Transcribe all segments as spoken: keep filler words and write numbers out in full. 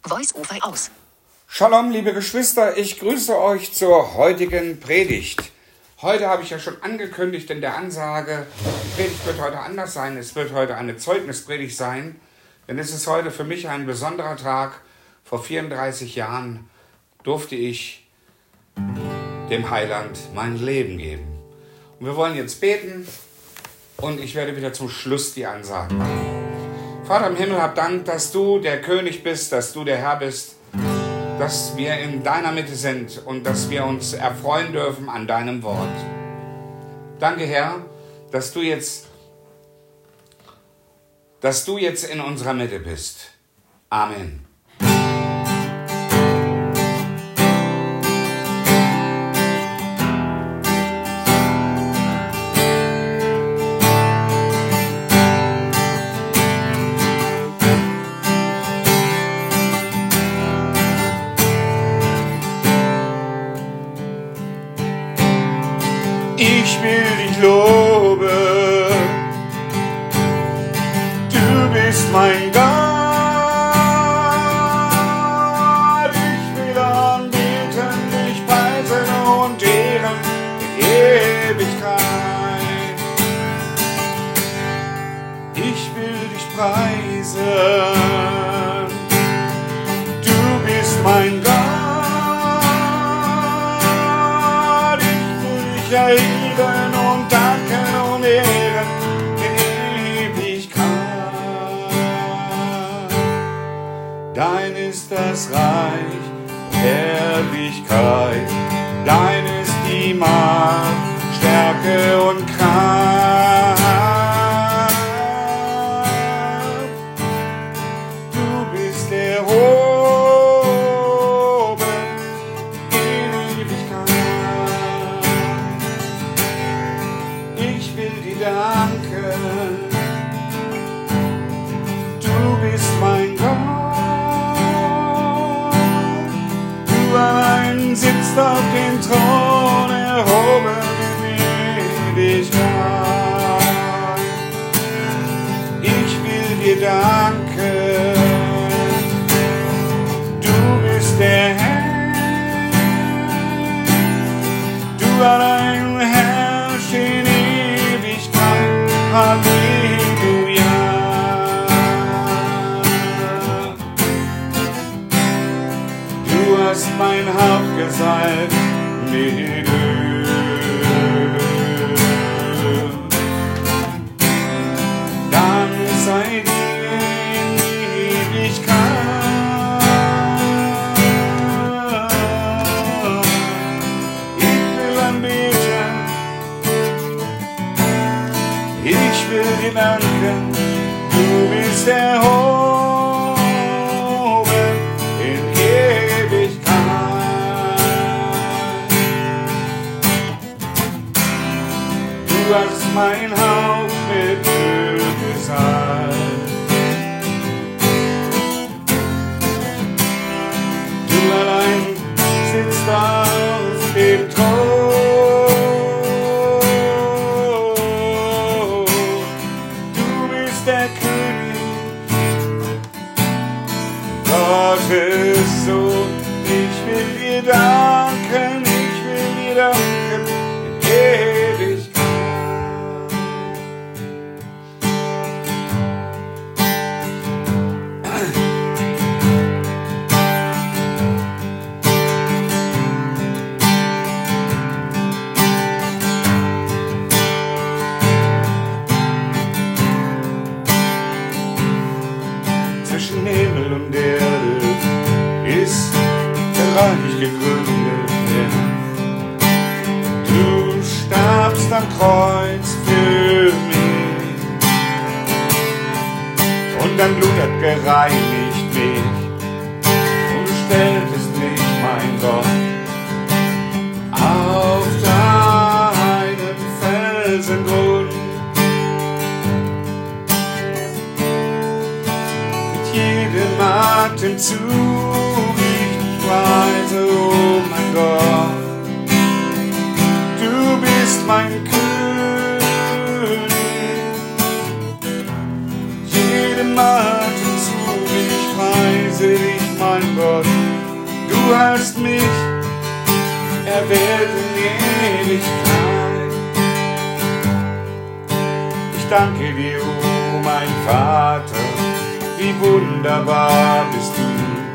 Voice-Over aus. Shalom, liebe Geschwister, ich grüße euch zur heutigen Predigt. Heute habe ich ja schon angekündigt in der Ansage, die Predigt wird heute anders sein. Es wird heute eine Zeugnispredigt sein, denn es ist heute für mich ein besonderer Tag. Vor vierunddreißig Jahren durfte ich dem Heiland mein Leben geben. Und wir wollen jetzt beten und ich werde wieder zum Schluss die Ansage machen. Vater im Himmel, hab Dank, dass du der König bist, dass du der Herr bist, dass wir in deiner Mitte sind und dass wir uns erfreuen dürfen an deinem Wort. Danke, Herr, dass du jetzt, dass du jetzt in unserer Mitte bist. Amen. Ich will dich loben, du bist mein Gott. Ich will anbeten, dich preisen und ehren in Ewigkeit. Ich will dich preisen, du bist mein Gott. Erheben und danken und ehren in Ewigkeit. Dein ist das Reich, Herrlichkeit, dein ist die Macht, Stärke und Kraft. Du bist erhoben in Ewigkeit. Ich will dir danken, du bist mein Gott, du allein sitzt auf dem Thron, erhoben in Ewigkeit. Ich will dir danken, du bist der Herr, du allein herrschst in Halleluja. Du hast mein Haupt gesalbt mit Öl. Dann sei dir in Ewigkeit. Ich will anbeten, ich will dir danken, du bist erhoben in Ewigkeit. Du hast mein Haupt mit Öl gesalbt. Du allein sitzt auf dem Thron. Der König, Gottes Sohn, ich will dir danken, ich will dir danken in Ewigkeit. Zwischen Himmel und Erde ist der Reich gegründet. Du starbst am Kreuz für mich und dein Blut hat gereinigt mich. Und du stelltest mich, mein Gott, auf deinem Felsengrund. Jedem Atemzug ich dich preise, oh mein Gott. Du bist mein König. Jedem Atemzug ich preise dich, mein Gott, du hast mich erwählt in Ewigkeit. Ich danke dir, oh mein Vater, wie wunderbar bist du.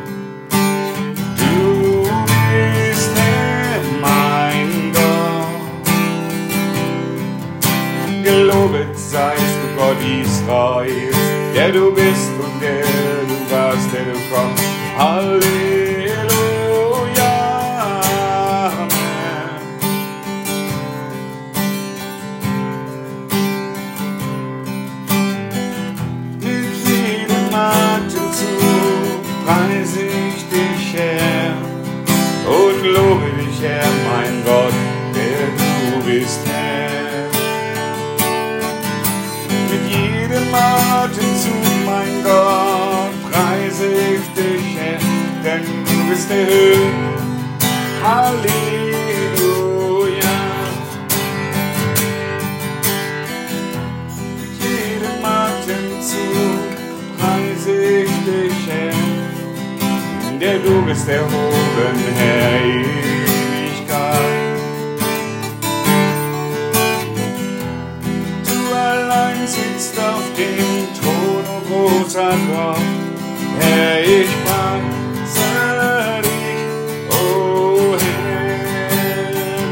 Du bist Herr, mein Gott. Gelobet seist du, Gott Israels, der du bist und der du warst, der du kommst. Halleluja, Amen. Mit jedem Atemzug preise ich dich, Herr, und lobe dich, Herr, mein Gott, der du bist, Herr. Mit jedem Atemzug, mein Gott, preise ich dich, Herr, denn du bist der Höhe. Halleluja. Mit jedem Atemzug preise ich dich, Herr, denn du bist erhoben, Herr, Ewigkeit. Du allein sitzt auf dem Thron, o großer Gott, Herr, ich preise dich, o Herr.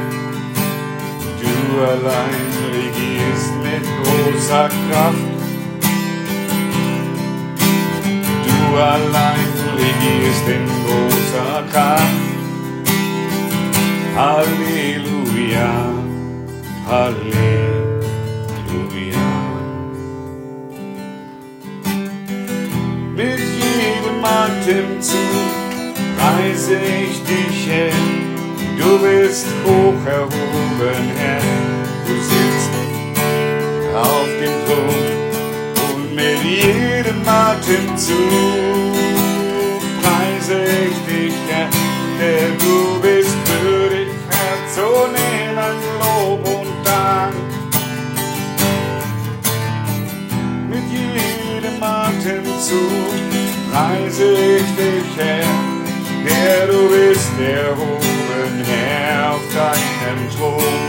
Du allein regierst mit großer Kraft, du allein regierst in großer Kraft. Halleluja, Halleluja. Mit jedem Atemzug preise ich dich, Herr, du bist hoch erhoben, Herr, du sitzt auf dem Thron, und mit jedem Atemzug preise ich dich, Herr, denn du bist würdig, Herr, zu nehmen Lob und Dank. Mit jedem Atemzug preise ich dich, Herr, der du bist erhoben, Herr, auf deinem Thron.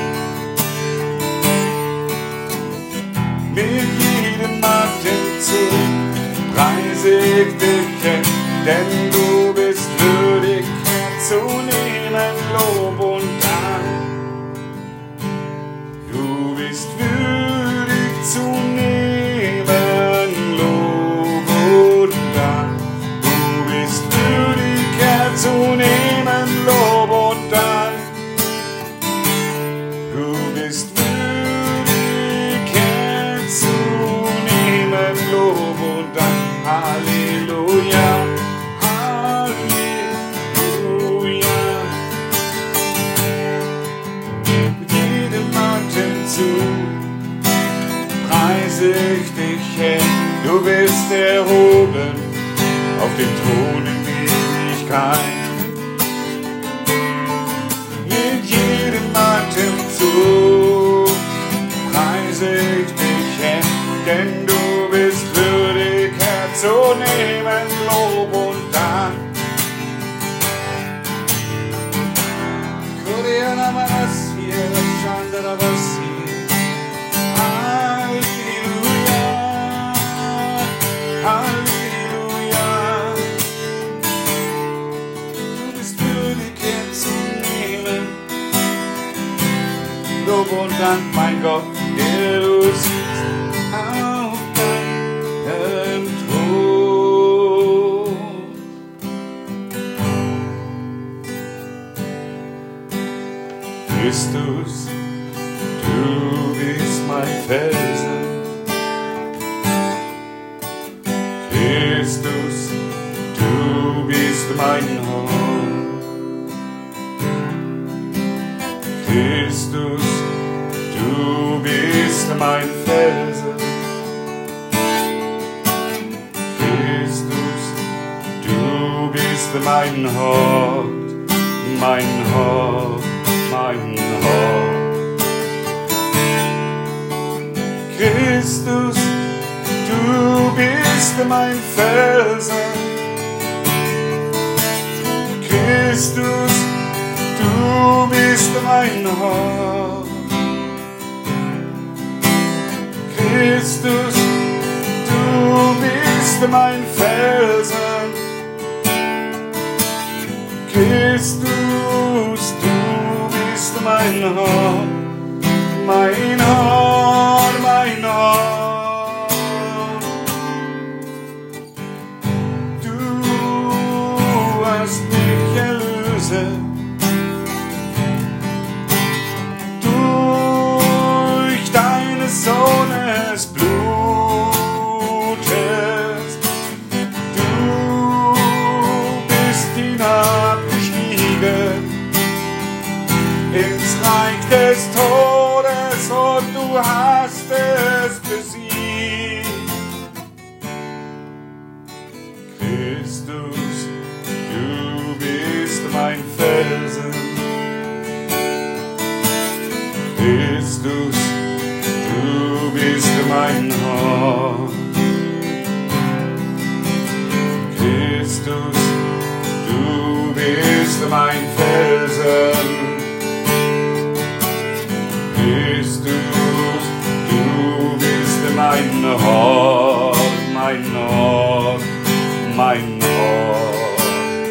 Mit jedem Atemzug preise ich dich, Herr, denn du bist würdig, Herr, zu nehmen Lob und Dank. Du bist würdig zu nehmen Lob und Dank. Du bist würdig, Herr, zu nehmen Lob und Dank. Du bist würdig, Herr, zu nehmen Lob und Dank. Halleluja, Halleluja. Mit jedem Atemzug preise ich dich, Herr, du bist erhoben auf dem Thron in Ewigkeit. Mit jedem Atemzug preise ich dich, Herr, denn du bist würdig, Herr, zu nehmen Lob und Dank. Koreana Manasia, Chandra Vasi. Halleluja, Halleluja. Du bist würdig, Herr, zu nehmen Lob und Dank, mein Gott, der du sitzt auf deinem Thron. Christus, du bist mein Felsen. Christus, du bist mein Hort. Christus, du bist mein Felsen. Christus, du bist mein Hort, mein Hort, mein Hort. Christus, du bist mein Felsen. mein Hort. Christus, du bist mein Felsen. Christus, du bist mein Hort, mein Hort, mein Hort. Du hast mich erlöset durch deines Sohnes Blut. Ins Reich des Todes und du hast es besiegt. Christus, du bist mein Felsen. Christus, du bist mein Hort. Christus, du bist mein Felsen. Christus, du bist mein Hort, mein Hort, mein Hort.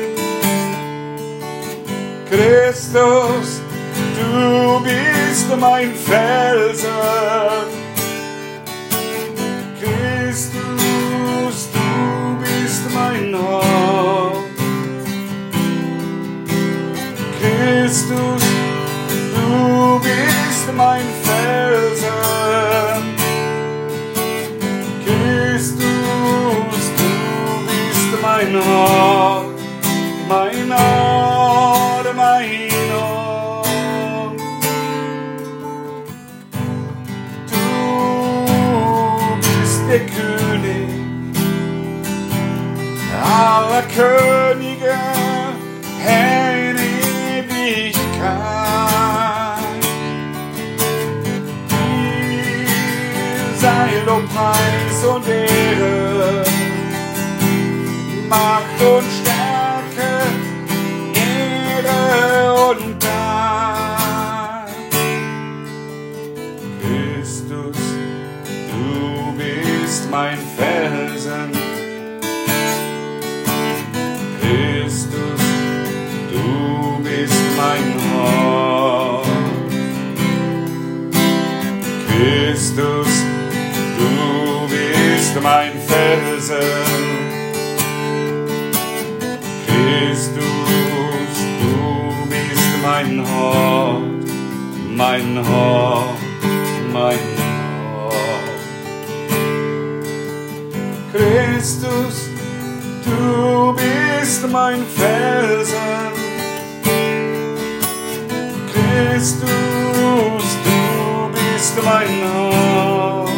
Christus, du bist mein Felsen. Christus, du bist mein Hort. Christus, du bist mein Felsen. Christus, du bist mein Hort, mein Hort, mein Hort. Du bist der König aller Könige, Herr in Ewigkeit. Sei Lobpreis und Ehre, Macht und Stärke, Ehre und Dank. Christus, du bist mein Felsen. Christus, du bist mein Hort. Christus, du bist mein Felsen. Christus, du bist mein Hort, mein Hort, mein Hort. Christus, du bist mein Felsen. Christus, du bist mein Hort.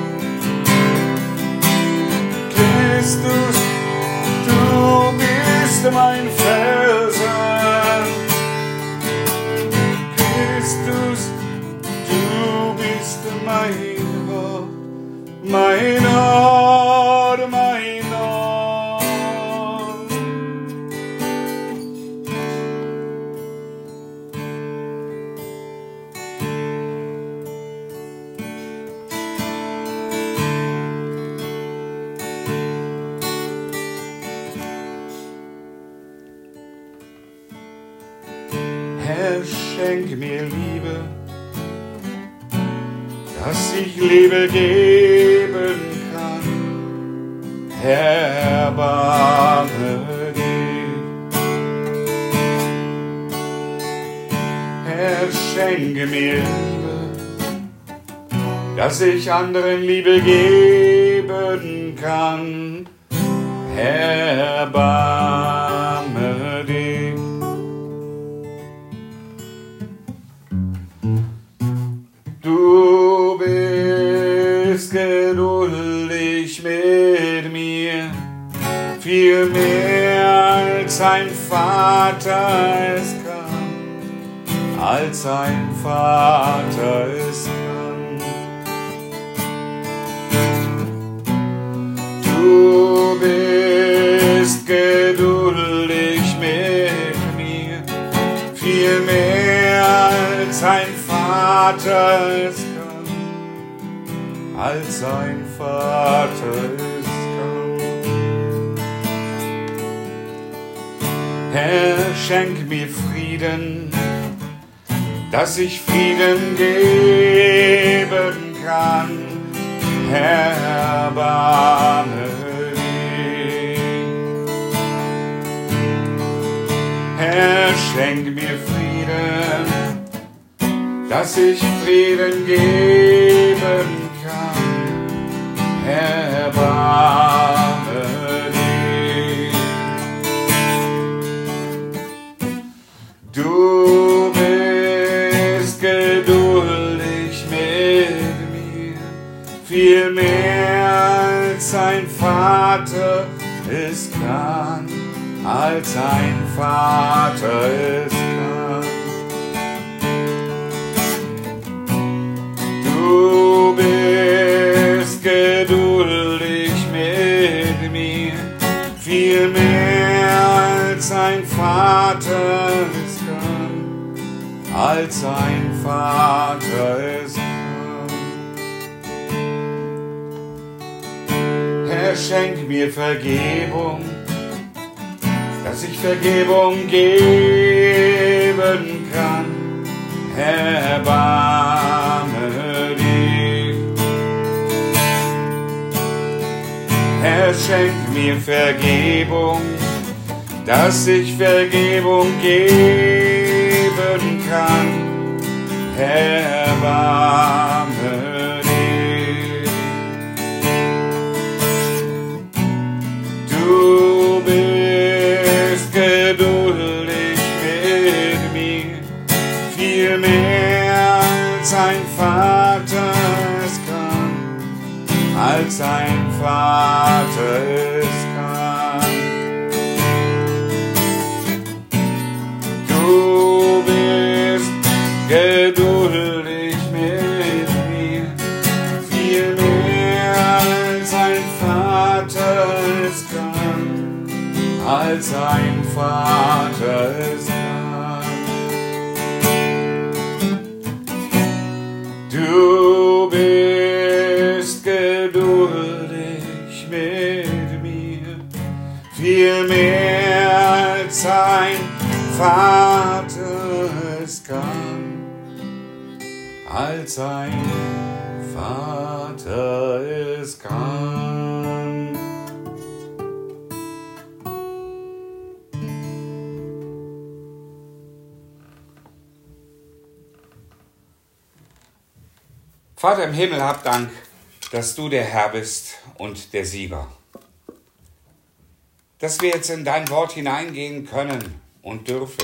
Christus, du bist mein Felsen. Christus, du bist mein Hort, mein Hort, mein Hort. Herr, schenk mir Liebe, dass ich Liebe geben kann. Herr, erbarme dich. Herr, schenke mir Liebe, dass ich anderen Liebe geben kann. Herr, erbarme dich. Du bist geduldig mit mir, viel mehr als ein Vater es kann, als ein Vater es kann. Du bist geduldig mit mir, viel mehr als sein Vater es kann, als sein Vater es kann. Herr, schenk mir Frieden, dass ich Frieden geben kann. Herr, erbarme dich. Herr, schenk mir Frieden, dass ich Frieden geben kann. Herr, erbarme dich. Du bist geduldig mit mir, viel mehr als ein Vater es kann, als ein Vater es kann. Du bist geduldig mit mir, viel mehr als ein Vater es kann, als ein Vater es kann. Herr, schenk mir Vergebung, dass ich Vergebung geben kann. Herr, erbarme dich. Herr, schenk mir Vergebung, dass ich Vergebung geben kann. Herr, erbarme dich. Du bist geduldig mit mir, viel mehr als ein Vater es kann, als ein Vater es kann. Du bist geduldig mit mir, viel mehr als ein Vater es kann, als ein Vater es kann. Du bist geduldig mit mir, viel mehr als ein Vater es kann, als ein Vater es kann. Vater im Himmel, hab Dank, dass du der Herr bist und der Sieger. Dass wir jetzt in dein Wort hineingehen können und dürfen.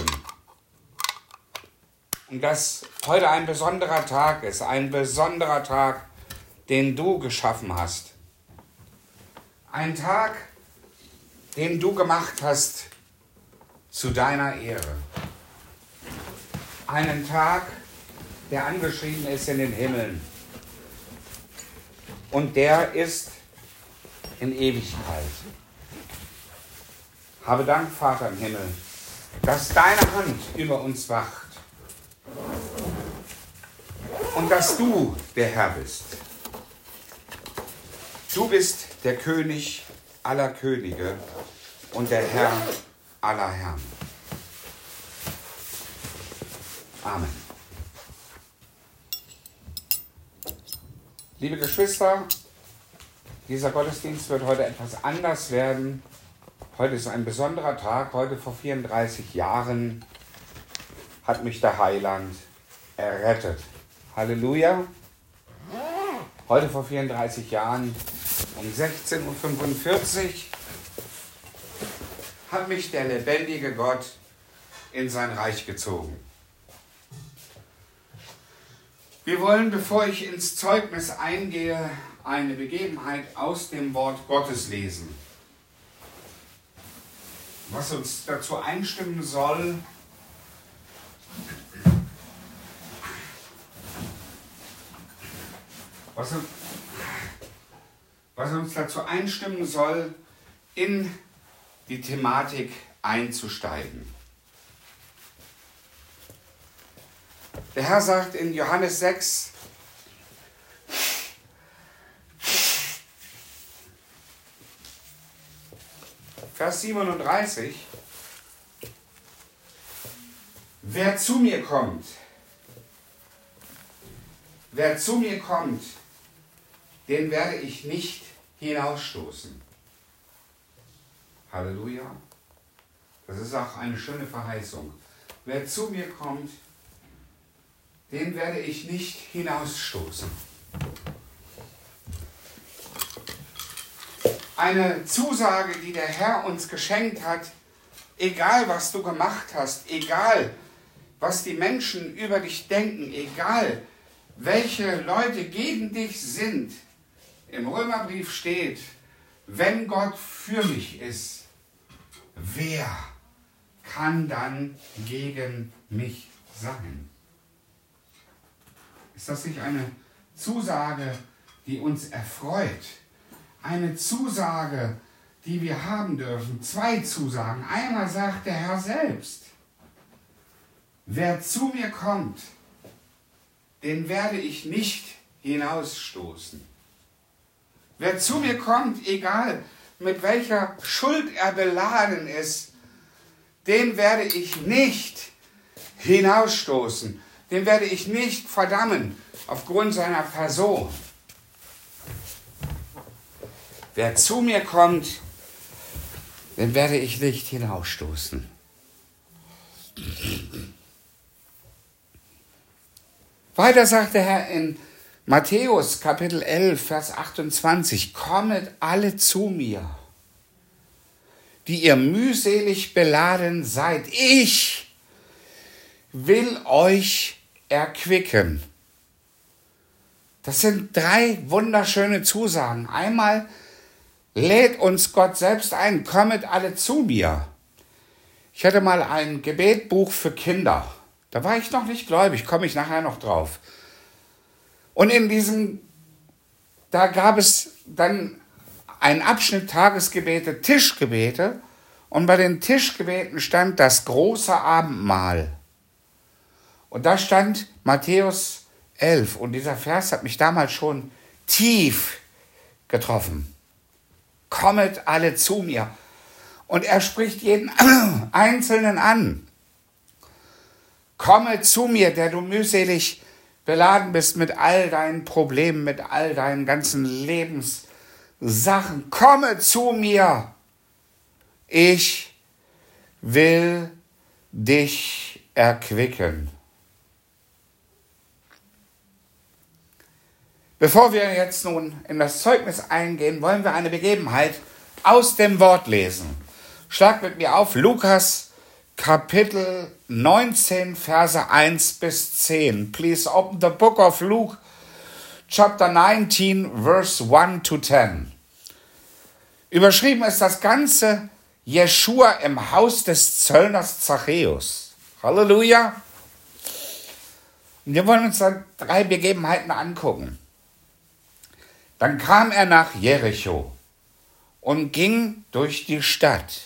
Und dass heute ein besonderer Tag ist, ein besonderer Tag, den du geschaffen hast. Ein Tag, den du gemacht hast zu deiner Ehre. Einen Tag, der angeschrieben ist in den Himmeln. Und der ist in Ewigkeit. Habe Dank, Vater im Himmel, dass deine Hand über uns wacht und dass du der Herr bist. Du bist der König aller Könige und der Herr aller Herren. Amen. Liebe Geschwister, dieser Gottesdienst wird heute etwas anders werden. Heute ist ein besonderer Tag. Heute vor vierunddreißig Jahren hat mich der Heiland errettet. Halleluja. Heute vor vierunddreißig Jahren um sechzehn Uhr fünfundvierzig hat mich der lebendige Gott in sein Reich gezogen. Wir wollen, bevor ich ins Zeugnis eingehe, eine Begebenheit aus dem Wort Gottes lesen, was uns dazu einstimmen soll, was, was uns dazu einstimmen soll, in die Thematik einzusteigen. Der Herr sagt in Johannes sechs, Vers siebenunddreißig, wer zu mir kommt, wer zu mir kommt, den werde ich nicht hinausstoßen. Halleluja. Das ist auch eine schöne Verheißung. Wer zu mir kommt, den werde ich nicht hinausstoßen. Eine Zusage, die der Herr uns geschenkt hat, egal was du gemacht hast, egal was die Menschen über dich denken, egal welche Leute gegen dich sind. Im Römerbrief steht, wenn Gott für mich ist, wer kann dann gegen mich sein? Ist das nicht eine Zusage, die uns erfreut? Eine Zusage, die wir haben dürfen. Zwei Zusagen. Einmal sagt der Herr selbst, wer zu mir kommt, den werde ich nicht hinausstoßen. Wer zu mir kommt, egal mit welcher Schuld er beladen ist, den werde ich nicht hinausstoßen. Den werde ich nicht verdammen aufgrund seiner Person. Wer zu mir kommt, den werde ich nicht hinausstoßen. Weiter sagt der Herr in Matthäus Kapitel elf, Vers achtundzwanzig, kommet alle zu mir, die ihr mühselig beladen seid. Ich will euch erquicken. Das sind drei wunderschöne Zusagen. Einmal lädt uns Gott selbst ein, kommet alle zu mir. Ich hatte mal ein Gebetbuch für Kinder. Da war ich noch nicht gläubig, komme ich nachher noch drauf. Und in diesem, da gab es dann einen Abschnitt Tagesgebete, Tischgebete. Und bei den Tischgebeten stand das große Abendmahl. Und da stand Matthäus elf. Und dieser Vers hat mich damals schon tief getroffen. Kommet alle zu mir. Und er spricht jeden Einzelnen an. Komme zu mir, der du mühselig beladen bist mit all deinen Problemen, mit all deinen ganzen Lebenssachen. Komme zu mir. Ich will dich erquicken. Bevor wir jetzt nun in das Zeugnis eingehen, wollen wir eine Begebenheit aus dem Wort lesen. Schlag mit mir auf Lukas Kapitel neunzehn, Verse eins bis zehn. Please open the book of Luke, chapter nineteen, verse one to ten. Überschrieben ist das Ganze Jeschua im Haus des Zöllners Zachäus. Halleluja! Und wir wollen uns dann drei Begebenheiten angucken. Dann kam er nach Jericho und ging durch die Stadt.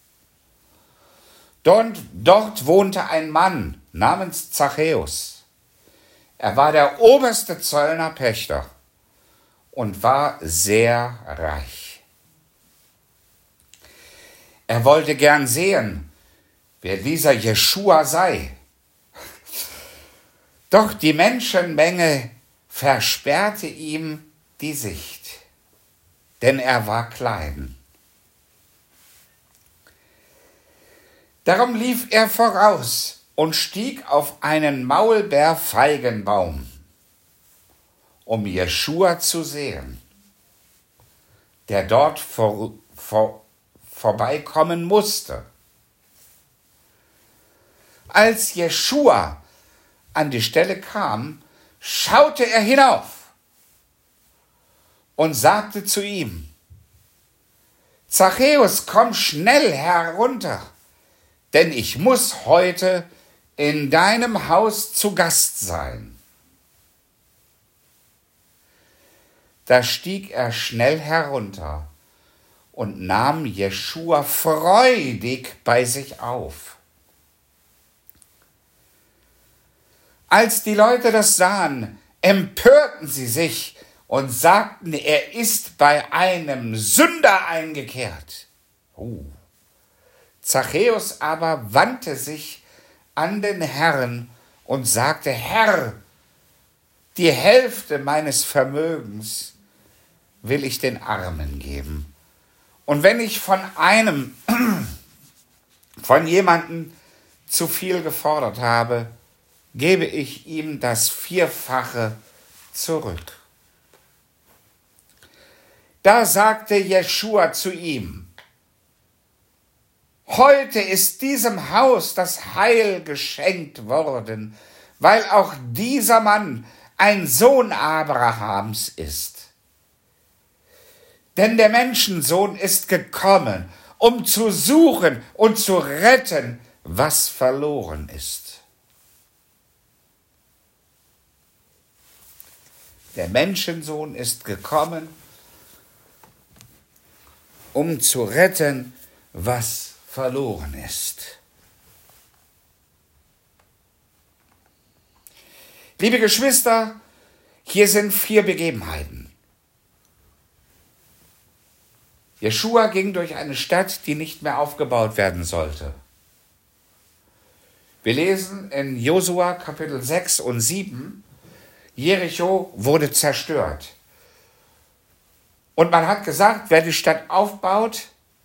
Dort, dort wohnte ein Mann namens Zachäus. Er war der oberste Zöllnerpächter und war sehr reich. Er wollte gern sehen, wer dieser Jeschua sei. Doch die Menschenmenge versperrte ihm die Sicht, denn er war klein. Darum lief er voraus und stieg auf einen Maulbeerfeigenbaum, um Jeschua zu sehen, der dort vor, vor, vorbeikommen musste. Als Jeschua an die Stelle kam, schaute er hinauf und sagte zu ihm: Zachäus, komm schnell herunter, denn ich muss heute in deinem Haus zu Gast sein. Da stieg er schnell herunter und nahm Jeschua freudig bei sich auf. Als die Leute das sahen, empörten sie sich und sagten, er ist bei einem Sünder eingekehrt. Oh. Zachäus aber wandte sich an den Herrn und sagte, Herr, die Hälfte meines Vermögens will ich den Armen geben. Und wenn ich von einem, von jemandem zu viel gefordert habe, gebe ich ihm das Vierfache zurück. Da sagte Jeschua zu ihm, heute ist diesem Haus das Heil geschenkt worden, weil auch dieser Mann ein Sohn Abrahams ist. Denn der Menschensohn ist gekommen, um zu suchen und zu retten, was verloren ist. Der Menschensohn ist gekommen, um zu retten, was verloren ist. Liebe Geschwister, hier sind vier Begebenheiten. Jeschua ging durch eine Stadt, die nicht mehr aufgebaut werden sollte. Wir lesen in Josua Kapitel sechs und sieben, Jericho wurde zerstört. Und man hat gesagt, wer die Stadt aufbaut,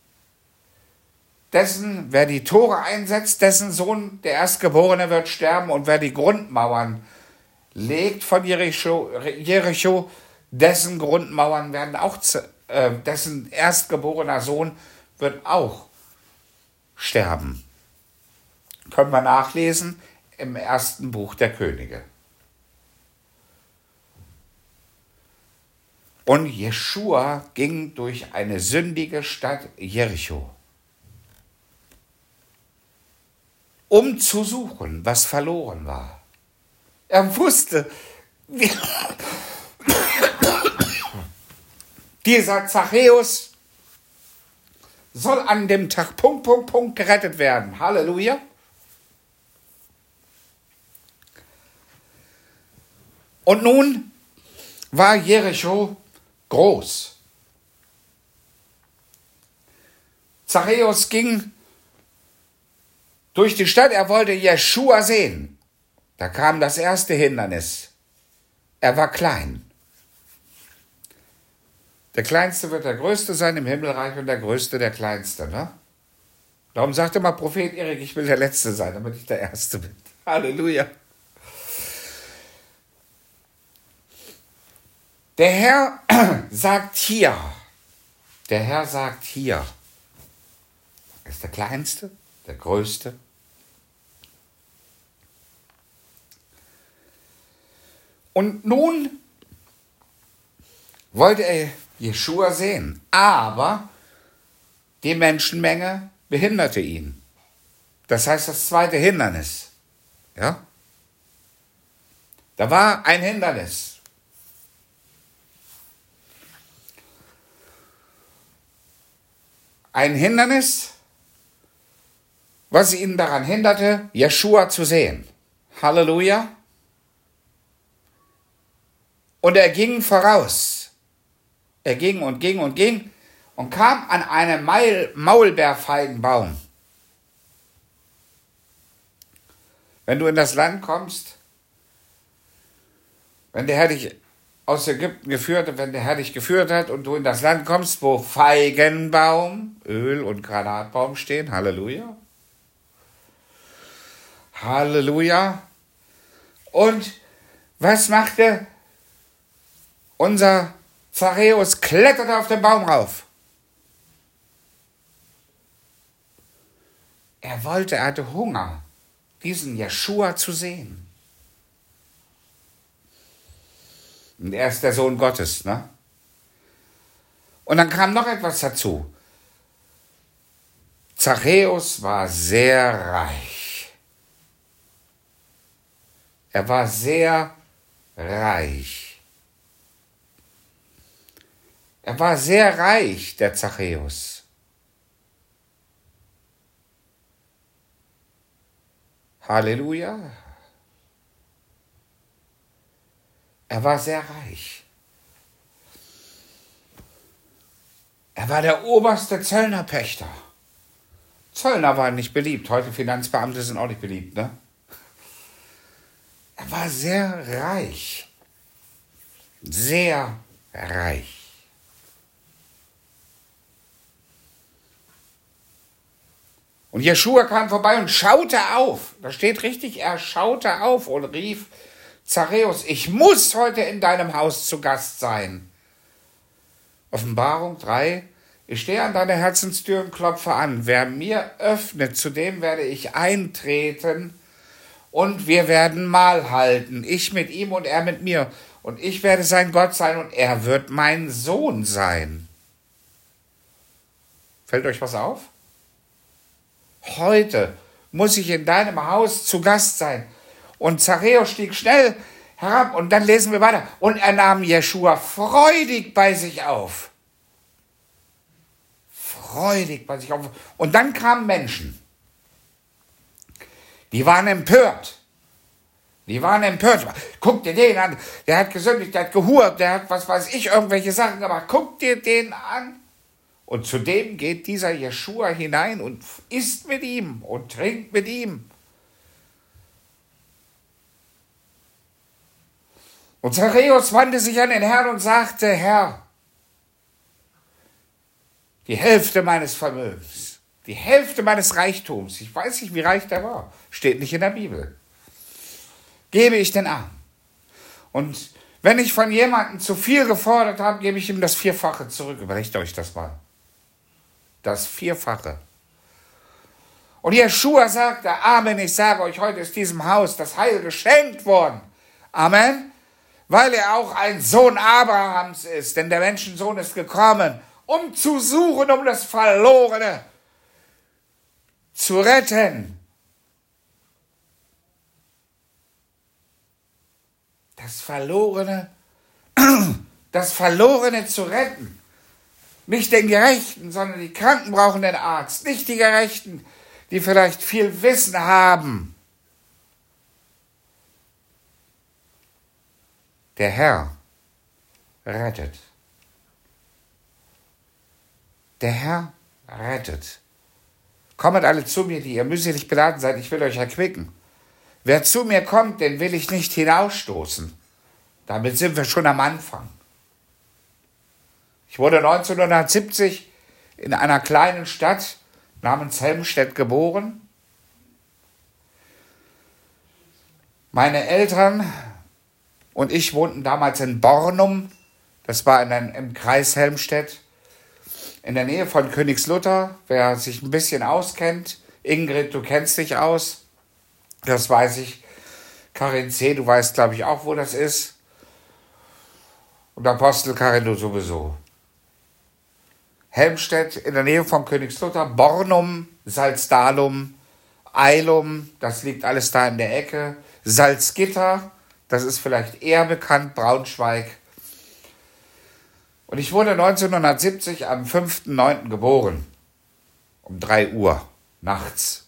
dessen, wer die Tore einsetzt, dessen Sohn, der Erstgeborene, wird sterben. Und wer die Grundmauern legt von Jericho, Jericho dessen Grundmauern werden auch, äh, dessen erstgeborener Sohn wird auch sterben. Können wir nachlesen im ersten Buch der Könige. Und Jeschua ging durch eine sündige Stadt Jericho, um zu suchen, was verloren war. Er wusste, wie dieser Zachäus soll an dem Tag Punkt, Punkt, Punkt gerettet werden. Halleluja. Und nun war Jericho groß. Zachäus ging durch die Stadt, er wollte Jeschua sehen. Da kam das erste Hindernis. Er war klein. Der Kleinste wird der Größte sein im Himmelreich und der Größte der Kleinste. Ne? Darum sagte mal Prophet Erik, ich will der Letzte sein, damit ich der Erste bin. Halleluja. Der Herr sagt hier, der Herr sagt hier, er ist der Kleinste, der Größte. Und nun wollte er Jeschua sehen, aber die Menschenmenge behinderte ihn. Das heißt, das zweite Hindernis. Ja? Da war ein Hindernis. Ein Hindernis, was ihn daran hinderte, Jeschua zu sehen. Halleluja. Und er ging voraus. Er ging und ging und ging und kam an einen Maulbeerfeigenbaum. Wenn du in das Land kommst, wenn der Herr dich aus Ägypten geführt hat, wenn der Herr dich geführt hat und du in das Land kommst, wo Feigenbaum, Öl und Granatbaum stehen, Halleluja. Halleluja. Und was machte unser Zachäus? Kletterte auf den Baum rauf. Er wollte, er hatte Hunger, diesen Jeschua zu sehen. Und er ist der Sohn Gottes, ne? Und dann kam noch etwas dazu. Zachäus war sehr reich. Er war sehr reich. Er war sehr reich, der Zachäus. Halleluja. Er war sehr reich. Er war der oberste Zöllnerpächter. Zöllner waren nicht beliebt. Heute Finanzbeamte sind auch nicht beliebt, ne? Er war sehr reich. Sehr reich. Und Jeschua kam vorbei und schaute auf. Da steht richtig, er schaute auf und rief, Zachäus, ich muss heute in deinem Haus zu Gast sein. Offenbarung drei, ich stehe an deiner Herzenstür und klopfe an. Wer mir öffnet, zu dem werde ich eintreten und wir werden Mahl halten. Ich mit ihm und er mit mir. Und ich werde sein Gott sein und er wird mein Sohn sein. Fällt euch was auf? Heute muss ich in deinem Haus zu Gast sein. Und Zachäus stieg schnell herab und dann lesen wir weiter. Und er nahm Jeschua freudig bei sich auf. Freudig bei sich auf. Und dann kamen Menschen. Die waren empört. Die waren empört. Guck dir den an. Der hat gesündigt, der hat gehurt, der hat, was weiß ich, irgendwelche Sachen gemacht. Guck dir den an. Und zudem geht dieser Jeschua hinein und isst mit ihm und trinkt mit ihm. Und Zachäus wandte sich an den Herrn und sagte, Herr, die Hälfte meines Vermögens, die Hälfte meines Reichtums, ich weiß nicht, wie reich der war, steht nicht in der Bibel, gebe ich den Armen. Und wenn ich von jemandem zu viel gefordert habe, gebe ich ihm das Vierfache zurück. Überlegt euch das mal. Das Vierfache. Und Jeschua sagte, Amen, ich sage euch, heute ist diesem Haus das Heil geschenkt worden. Amen. Weil er auch ein Sohn Abrahams ist, denn der Menschensohn ist gekommen, um zu suchen, um das Verlorene zu retten. Das Verlorene, das Verlorene zu retten. Nicht den Gerechten, sondern die Kranken brauchen den Arzt. Nicht die Gerechten, die vielleicht viel Wissen haben. Der Herr rettet. Der Herr rettet. Kommet alle zu mir, die ihr mühselig beladen seid, ich will euch erquicken. Wer zu mir kommt, den will ich nicht hinausstoßen. Damit sind wir schon am Anfang. Ich wurde neunzehnhundertsiebzig in einer kleinen Stadt namens Helmstedt geboren. Meine Eltern und ich wohnten damals in Bornum, das war in den, im Kreis Helmstedt, in der Nähe von Königslutter. Wer sich ein bisschen auskennt, Ingrid, du kennst dich aus, das weiß ich. Karin C., du weißt, glaube ich, auch, wo das ist. Und Apostel Karin, du sowieso. Helmstedt in der Nähe von Königslutter, Bornum, Salzdalum, Eilum, das liegt alles da in der Ecke. Salzgitter, das ist vielleicht eher bekannt, Braunschweig. Und ich wurde neunzehnhundertsiebzig am fünften neunten geboren, um drei Uhr nachts.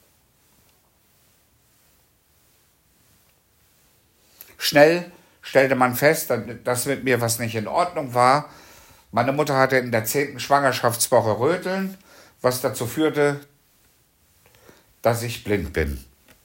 Schnell stellte man fest, dass mit mir was nicht in Ordnung war. Meine Mutter hatte in der zehnten Schwangerschaftswoche Röteln, was dazu führte, dass ich blind bin.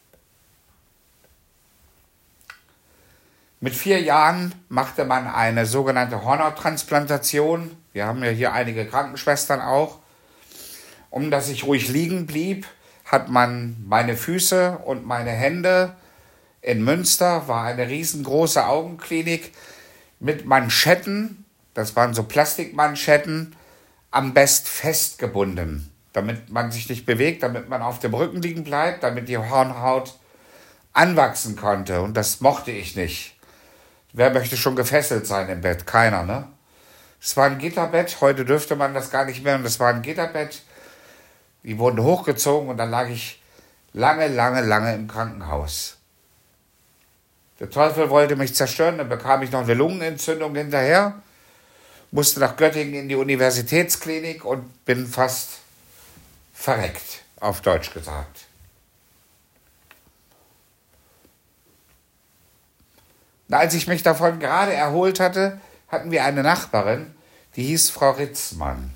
Mit vier Jahren machte man eine sogenannte Hornottransplantation. Wir haben ja hier einige Krankenschwestern auch. Um dass ich ruhig liegen blieb, hat man meine Füße und meine Hände in Münster, war eine riesengroße Augenklinik, mit Manschetten, das waren so Plastikmanschetten, am besten festgebunden, damit man sich nicht bewegt, damit man auf dem Rücken liegen bleibt, damit die Hornhaut anwachsen konnte. Und das mochte ich nicht. Wer möchte schon gefesselt sein im Bett? Keiner, ne? Es war ein Gitterbett, heute dürfte man das gar nicht mehr, und das war ein Gitterbett. Die wurden hochgezogen und dann lag ich lange, lange, lange im Krankenhaus. Der Teufel wollte mich zerstören, dann bekam ich noch eine Lungenentzündung hinterher, musste nach Göttingen in die Universitätsklinik und bin fast verreckt, auf Deutsch gesagt. Und als ich mich davon gerade erholt hatte, hatten wir eine Nachbarin, die hieß Frau Ritzmann.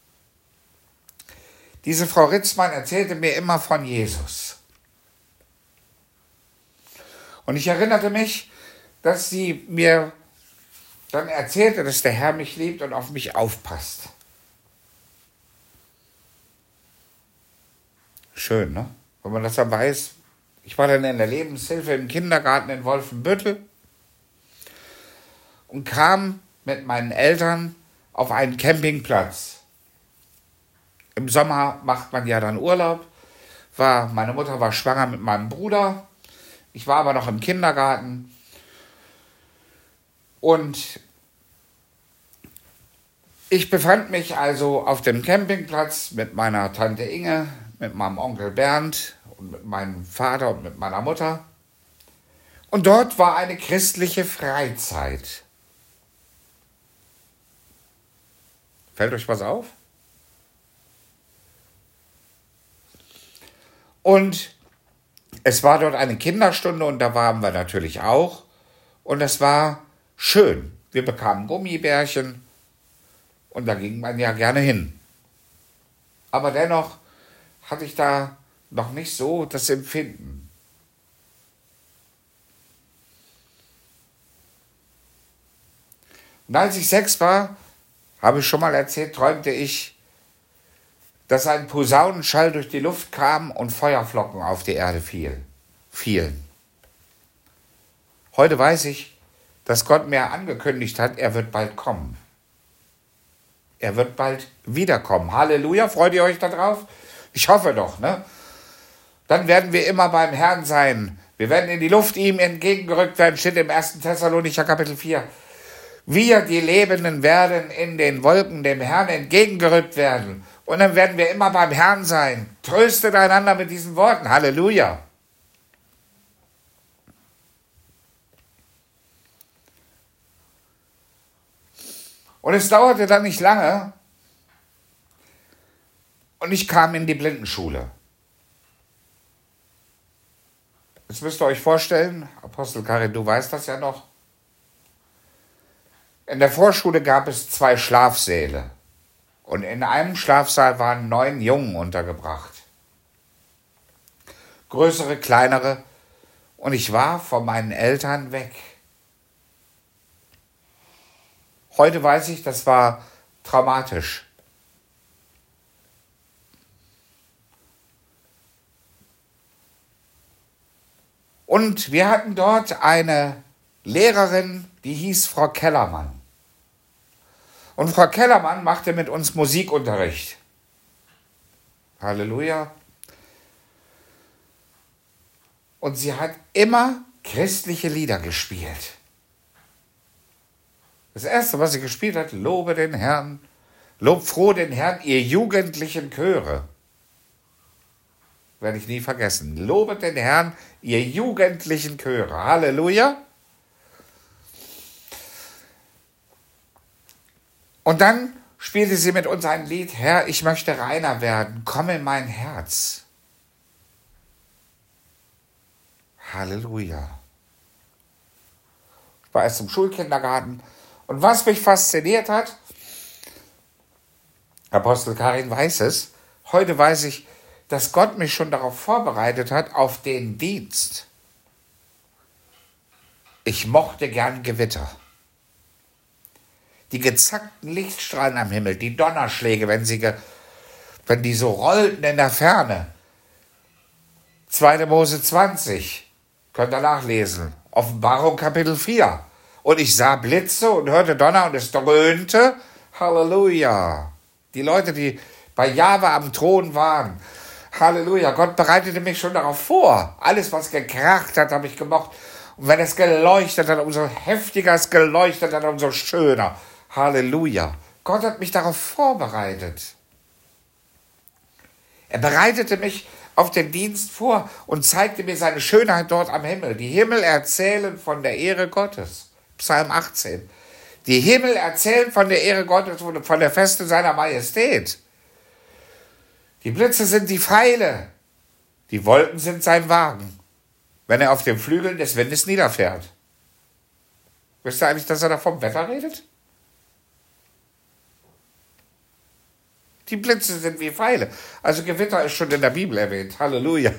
Diese Frau Ritzmann erzählte mir immer von Jesus. Und ich erinnerte mich, dass sie mir dann erzählte, dass der Herr mich liebt und auf mich aufpasst. Schön, ne? Wenn man das dann weiß. Ich war dann in der Lebenshilfe im Kindergarten in Wolfenbüttel und kam mit meinen Eltern auf einen Campingplatz. Im Sommer macht man ja dann Urlaub. War, meine Mutter war schwanger mit meinem Bruder. Ich war aber noch im Kindergarten. Und ich befand mich also auf dem Campingplatz mit meiner Tante Inge, mit meinem Onkel Bernd und mit meinem Vater und mit meiner Mutter. Und dort war eine christliche Freizeit. Fällt euch was auf? Und es war dort eine Kinderstunde und da waren wir natürlich auch. Und es war schön. Wir bekamen Gummibärchen und da ging man ja gerne hin. Aber dennoch hatte ich da noch nicht so das Empfinden. Und als ich sechs war, habe ich schon mal erzählt, träumte ich, dass ein Posaunenschall durch die Luft kam und Feuerflocken auf die Erde fiel, fielen. Heute weiß ich, dass Gott mir angekündigt hat, er wird bald kommen. Er wird bald wiederkommen. Halleluja, freut ihr euch darauf? Ich hoffe doch, ne? Dann werden wir immer beim Herrn sein. Wir werden in die Luft ihm entgegengerückt werden, steht im ersten Thessalonicher Kapitel vier. Wir, die Lebenden, werden in den Wolken dem Herrn entgegengerückt werden. Und dann werden wir immer beim Herrn sein. Tröstet einander mit diesen Worten. Halleluja. Und es dauerte dann nicht lange und ich kam in die Blindenschule. Jetzt müsst ihr euch vorstellen, Apostel Karin, du weißt das ja noch, in der Vorschule gab es zwei Schlafsäle und in einem Schlafsaal waren neun Jungen untergebracht. Größere, kleinere, und ich war von meinen Eltern weg. Heute weiß ich, das war traumatisch. Und wir hatten dort eine Lehrerin, die hieß Frau Kellermann. Und Frau Kellermann machte mit uns Musikunterricht. Halleluja. Und sie hat immer christliche Lieder gespielt. Das erste, was sie gespielt hat, lobe den Herrn, lob froh den Herrn, ihr jugendlichen Chöre. Werde ich nie vergessen. Lobet den Herrn, ihr jugendlichen Chöre. Halleluja. Und dann spielte sie mit uns ein Lied, Herr, ich möchte reiner werden, komm in mein Herz. Halleluja. Ich war erst im Schulkindergarten. Und was mich fasziniert hat, Apostel Karin weiß es, heute weiß ich, dass Gott mich schon darauf vorbereitet hat, auf den Dienst. Ich mochte gern Gewitter. Die gezackten Lichtstrahlen am Himmel, die Donnerschläge, wenn sie ge, wenn die so rollten in der Ferne. zweiter Mose zwanzig, könnt ihr nachlesen. Offenbarung Kapitel vier. Und ich sah Blitze und hörte Donner und es dröhnte. Halleluja. Die Leute, die bei Jahwe am Thron waren. Halleluja. Gott bereitete mich schon darauf vor. Alles, was gekracht hat, habe ich gemocht. Und wenn es geleuchtet hat, umso heftiger es geleuchtet hat, umso schöner. Halleluja. Gott hat mich darauf vorbereitet. Er bereitete mich auf den Dienst vor und zeigte mir seine Schönheit dort am Himmel. Die Himmel erzählen von der Ehre Gottes. Psalm achtzehn. Die Himmel erzählen von der Ehre Gottes und von der Feste seiner Majestät. Die Blitze sind die Pfeile. Die Wolken sind sein Wagen, wenn er auf den Flügeln des Windes niederfährt. Wisst ihr eigentlich, dass er da vom Wetter redet? Die Blitze sind wie Pfeile. Also Gewitter ist schon in der Bibel erwähnt. Halleluja.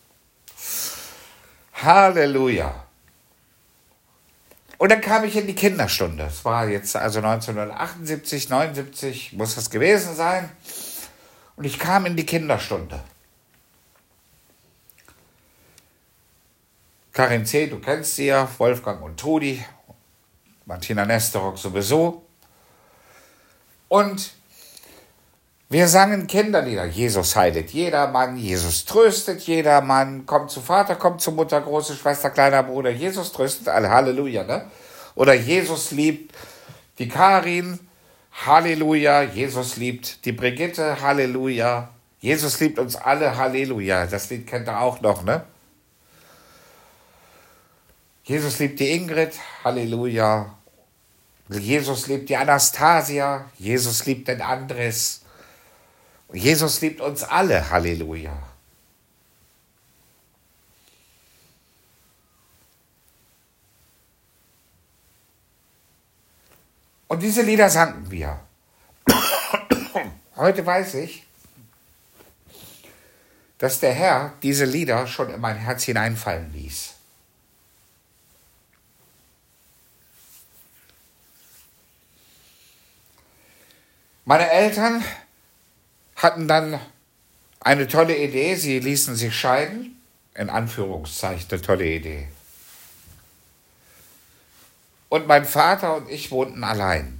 Halleluja. Und dann kam ich in die Kinderstunde. Es war jetzt also neunzehnhundertachtundsiebzig, neunundsiebzig, muss das gewesen sein. Und ich kam in die Kinderstunde. Karin C., du kennst sie ja, Wolfgang und Trudi, Martina Nesterok sowieso. Und wir sangen Kinderlieder. Jesus heilet jedermann, Jesus tröstet jedermann, kommt zu Vater, kommt zu Mutter, große Schwester, kleiner Bruder. Jesus tröstet alle, Halleluja, ne? Oder Jesus liebt die Karin, Halleluja. Jesus liebt die Brigitte, Halleluja. Jesus liebt uns alle, Halleluja. Das Lied kennt ihr auch noch, ne? Jesus liebt die Ingrid, Halleluja. Jesus liebt die Anastasia, Jesus liebt den Andres. Jesus liebt uns alle, Halleluja. Und diese Lieder sangen wir. Heute weiß ich, dass der Herr diese Lieder schon in mein Herz hineinfallen ließ. Meine Eltern hatten dann eine tolle Idee, sie ließen sich scheiden, in Anführungszeichen eine tolle Idee. Und mein Vater und ich wohnten allein.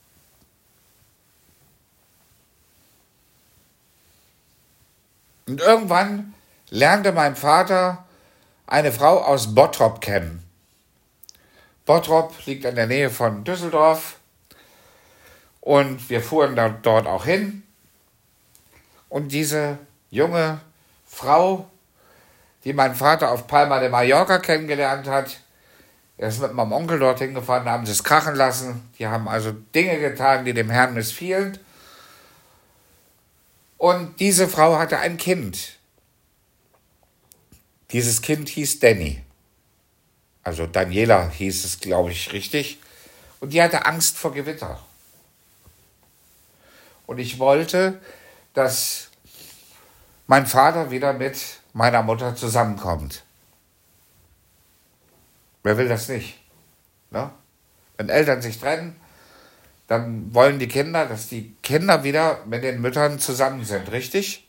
Und irgendwann lernte mein Vater eine Frau aus Bottrop kennen. Bottrop liegt in der Nähe von Düsseldorf. Und wir fuhren da, dort auch hin. Und diese junge Frau, die mein Vater auf Palma de Mallorca kennengelernt hat, er ist mit meinem Onkel dorthin gefahren, da haben sie es krachen lassen. Die haben also Dinge getan, die dem Herrn missfielen. Und diese Frau hatte ein Kind. Dieses Kind hieß Danny. Also Daniela hieß es, glaube ich, richtig. Und die hatte Angst vor Gewitter. Und ich wollte, dass mein Vater wieder mit meiner Mutter zusammenkommt. Wer will das nicht? Ne? Wenn Eltern sich trennen, dann wollen die Kinder, dass die Kinder wieder mit den Müttern zusammen sind, richtig?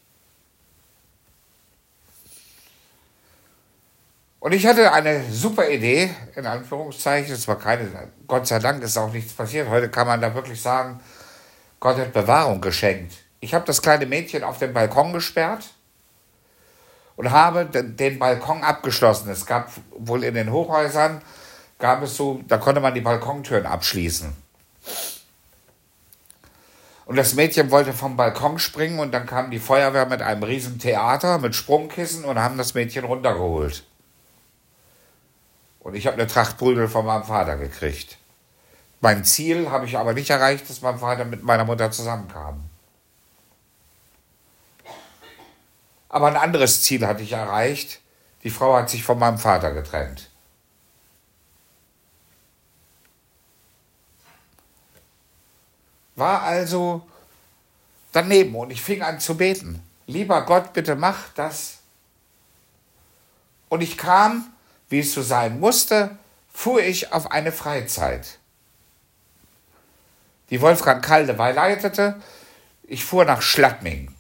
Und ich hatte eine super Idee, in Anführungszeichen, es war keine, Gott sei Dank ist auch nichts passiert. Heute kann man da wirklich sagen, Gott hat Bewahrung geschenkt. Ich habe das kleine Mädchen auf den Balkon gesperrt und habe den, den Balkon abgeschlossen. Es gab wohl in den Hochhäusern, gab es so, da konnte man die Balkontüren abschließen. Und das Mädchen wollte vom Balkon springen und dann kam die Feuerwehr mit einem riesen Theater, mit Sprungkissen und haben das Mädchen runtergeholt. Und ich habe eine Tracht Prügel von meinem Vater gekriegt. Mein Ziel habe ich aber nicht erreicht, dass mein Vater mit meiner Mutter zusammenkam. Aber ein anderes Ziel hatte ich erreicht. Die Frau hat sich von meinem Vater getrennt. War also daneben und ich fing an zu beten. Lieber Gott, bitte mach das. Und ich kam, wie es so sein musste, fuhr ich auf eine Freizeit, die Wolfgang Kaldewey leitete. Ich fuhr nach Schladming.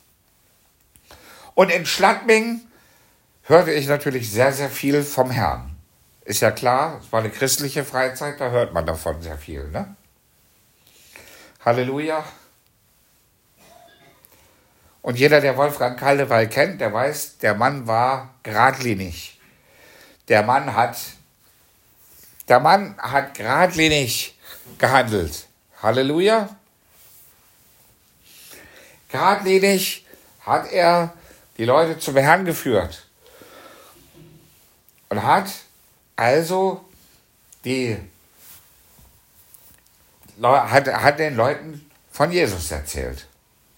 Und in Schladming hörte ich natürlich sehr, sehr viel vom Herrn. Ist ja klar, es war eine christliche Freizeit, da hört man davon sehr viel, ne? Halleluja. Und jeder, der Wolfgang Kaldewey kennt, der weiß, der Mann war geradlinig. Der Mann hat, der Mann hat geradlinig gehandelt. Halleluja. Geradlinig hat er die Leute zum Herrn geführt und hat also die hat, hat den Leuten von Jesus erzählt.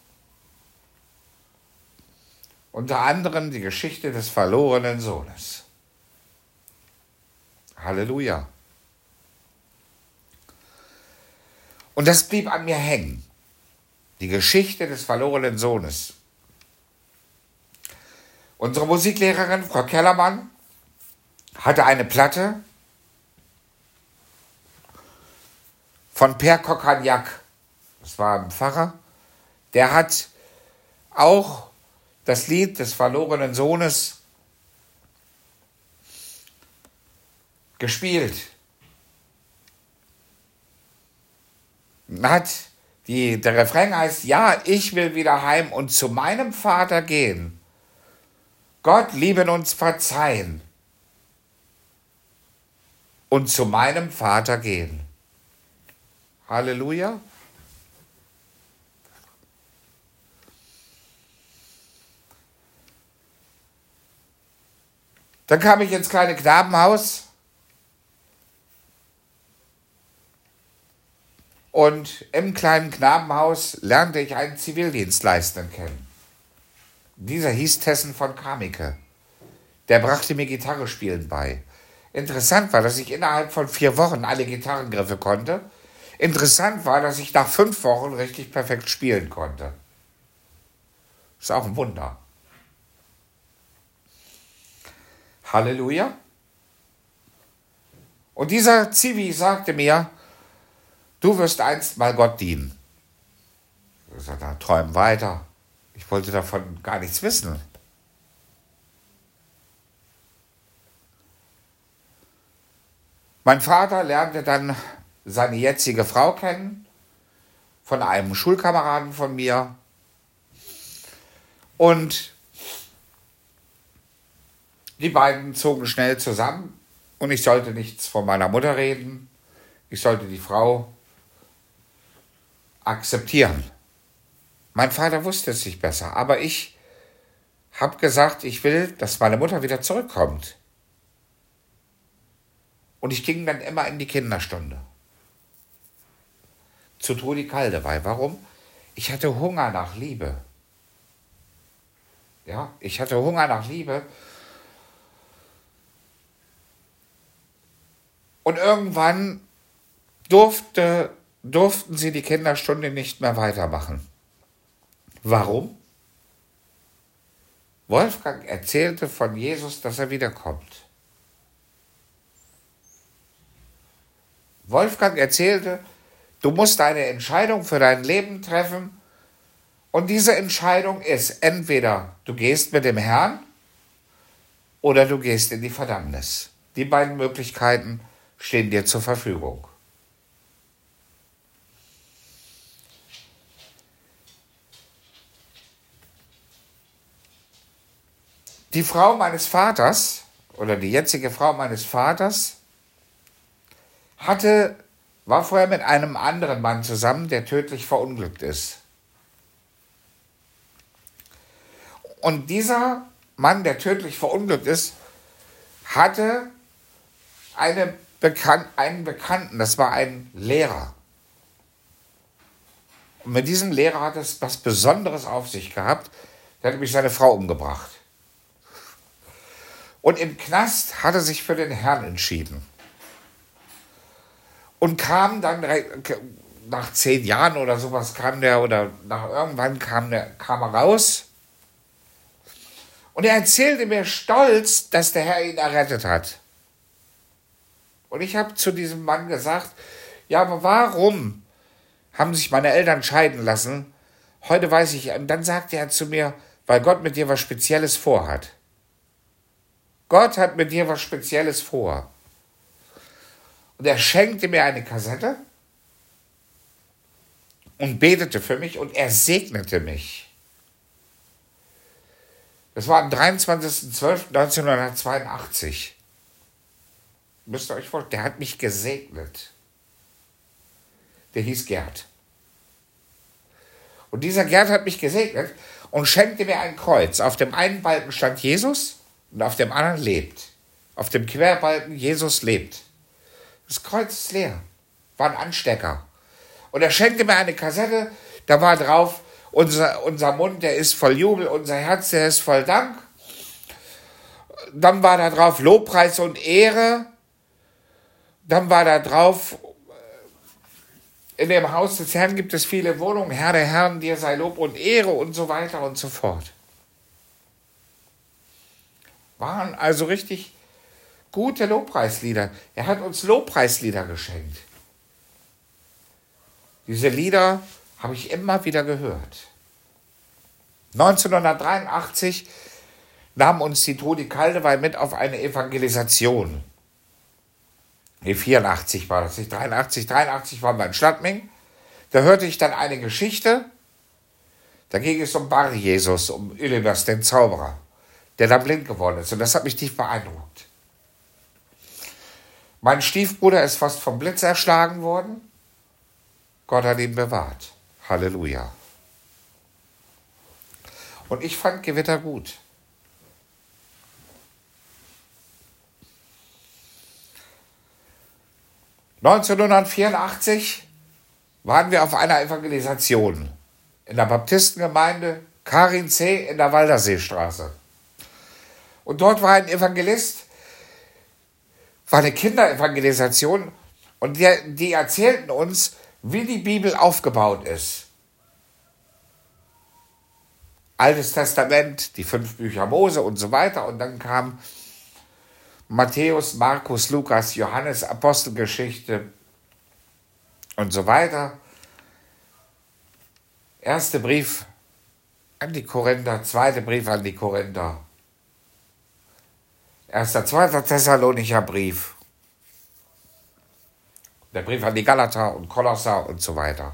Unter anderem die Geschichte des verlorenen Sohnes. Halleluja. Und das blieb an mir hängen. Die Geschichte des verlorenen Sohnes. Unsere Musiklehrerin, Frau Kellermann, hatte eine Platte von Per Kochaniak. Das war ein Pfarrer. Der hat auch das Lied des verlorenen Sohnes gespielt. Hat die, der Refrain heißt, ja, ich will wieder heim und zu meinem Vater gehen. Gott lieben uns verzeihen und zu meinem Vater gehen. Halleluja. Dann kam ich ins kleine Knabenhaus und im kleinen Knabenhaus lernte ich einen Zivildienstleistenden kennen. Dieser hieß Tessen von Kamike. Der brachte mir Gitarrespielen bei. Interessant war, dass ich innerhalb von vier Wochen alle Gitarrengriffe konnte. Interessant war, dass ich nach fünf Wochen richtig perfekt spielen konnte. Ist auch ein Wunder. Halleluja. Und dieser Zivi sagte mir, du wirst einst mal Gott dienen. Ich sagte, na, träum weiter. Ich wollte davon gar nichts wissen. Mein Vater lernte dann seine jetzige Frau kennen, von einem Schulkameraden von mir. Und die beiden zogen schnell zusammen und ich sollte nichts von meiner Mutter reden. Ich sollte die Frau akzeptieren. Mein Vater wusste es nicht besser, aber ich habe gesagt, ich will, dass meine Mutter wieder zurückkommt. Und ich ging dann immer in die Kinderstunde. Zu Trudi Kaldewey. Warum? Ich hatte Hunger nach Liebe. Ja, ich hatte Hunger nach Liebe. Und irgendwann durfte, durften sie die Kinderstunde nicht mehr weitermachen. Warum? Wolfgang erzählte von Jesus, dass er wiederkommt. Wolfgang erzählte, du musst eine Entscheidung für dein Leben treffen und diese Entscheidung ist entweder du gehst mit dem Herrn oder du gehst in die Verdammnis. Die beiden Möglichkeiten stehen dir zur Verfügung. Die Frau meines Vaters oder die jetzige Frau meines Vaters hatte, war vorher mit einem anderen Mann zusammen, der tödlich verunglückt ist. Und dieser Mann, der tödlich verunglückt ist, hatte eine Bekan- einen Bekannten, das war ein Lehrer. Und mit diesem Lehrer hat es was Besonderes auf sich gehabt. Der hat nämlich seine Frau umgebracht. Und im Knast hat er sich für den Herrn entschieden. Und kam dann, nach zehn Jahren oder sowas kam der, oder nach irgendwann kam, der, kam er raus. Und er erzählte mir stolz, dass der Herr ihn errettet hat. Und ich habe zu diesem Mann gesagt, ja, aber warum haben sich meine Eltern scheiden lassen? Heute weiß ich, und dann sagte er zu mir, weil Gott mit dir was Spezielles vorhat. Gott hat mit dir was Spezielles vor. Und er schenkte mir eine Kassette und betete für mich und er segnete mich. Das war am dreiundzwanzigsten zwölften neunzehnhundertzweiundachtzig. Müsst ihr euch vorstellen, der hat mich gesegnet. Der hieß Gerd. Und dieser Gerd hat mich gesegnet und schenkte mir ein Kreuz. Auf dem einen Balken stand Jesus und auf dem anderen lebt. Auf dem Querbalken Jesus lebt. Das Kreuz ist leer. War ein Anstecker. Und er schenkte mir eine Kassette, da war drauf, unser, unser Mund, der ist voll Jubel, unser Herz, der ist voll Dank. Dann war da drauf Lobpreis und Ehre. Dann war da drauf in dem Haus des Herrn gibt es viele Wohnungen. Herr der Herren, dir sei Lob und Ehre und so weiter und so fort. Waren also richtig gute Lobpreislieder. Er hat uns Lobpreislieder geschenkt. Diese Lieder habe ich immer wieder gehört. neunzehnhundertdreiundachtzig nahm uns die Trudi Kaldewey mit auf eine Evangelisation. Nee, vierundachtzig war das, nicht dreiundachtzig. dreiundachtzig waren wir in Schladming. Da hörte ich dann eine Geschichte. Da ging es um Bar Jesus, um Ylivers, den Zauberer, der dann blind geworden ist. Und das hat mich tief beeindruckt. Mein Stiefbruder ist fast vom Blitz erschlagen worden. Gott hat ihn bewahrt. Halleluja. Und ich fand Gewitter gut. neunzehnhundertvierundachtzig waren wir auf einer Evangelisation in der Baptistengemeinde Karin C. in der Walderseestraße. Und dort war ein Evangelist, war eine Kinderevangelisation, und die, die erzählten uns, wie die Bibel aufgebaut ist. Altes Testament, die fünf Bücher Mose und so weiter. Und dann kam Matthäus, Markus, Lukas, Johannes, Apostelgeschichte und so weiter. Erster Brief an die Korinther, zweiter Brief an die Korinther. Erster, zweiter Thessalonicher Brief. Der Brief an die Galater und Kolosser und so weiter.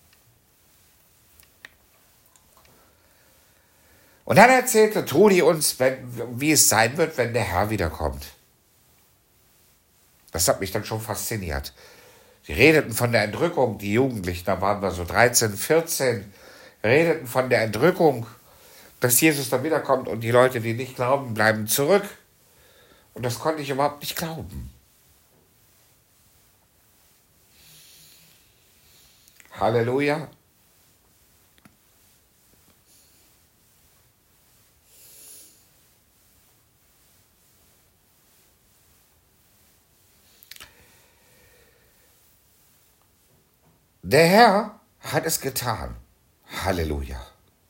Und dann erzählte Trudi uns, wenn, wie es sein wird, wenn der Herr wiederkommt. Das hat mich dann schon fasziniert. Sie redeten von der Entrückung, die Jugendlichen, da waren wir so dreizehn, vierzehn, redeten von der Entrückung, dass Jesus dann wiederkommt und die Leute, die nicht glauben, bleiben zurück. Und das konnte ich überhaupt nicht glauben. Halleluja. Der Herr hat es getan. Halleluja.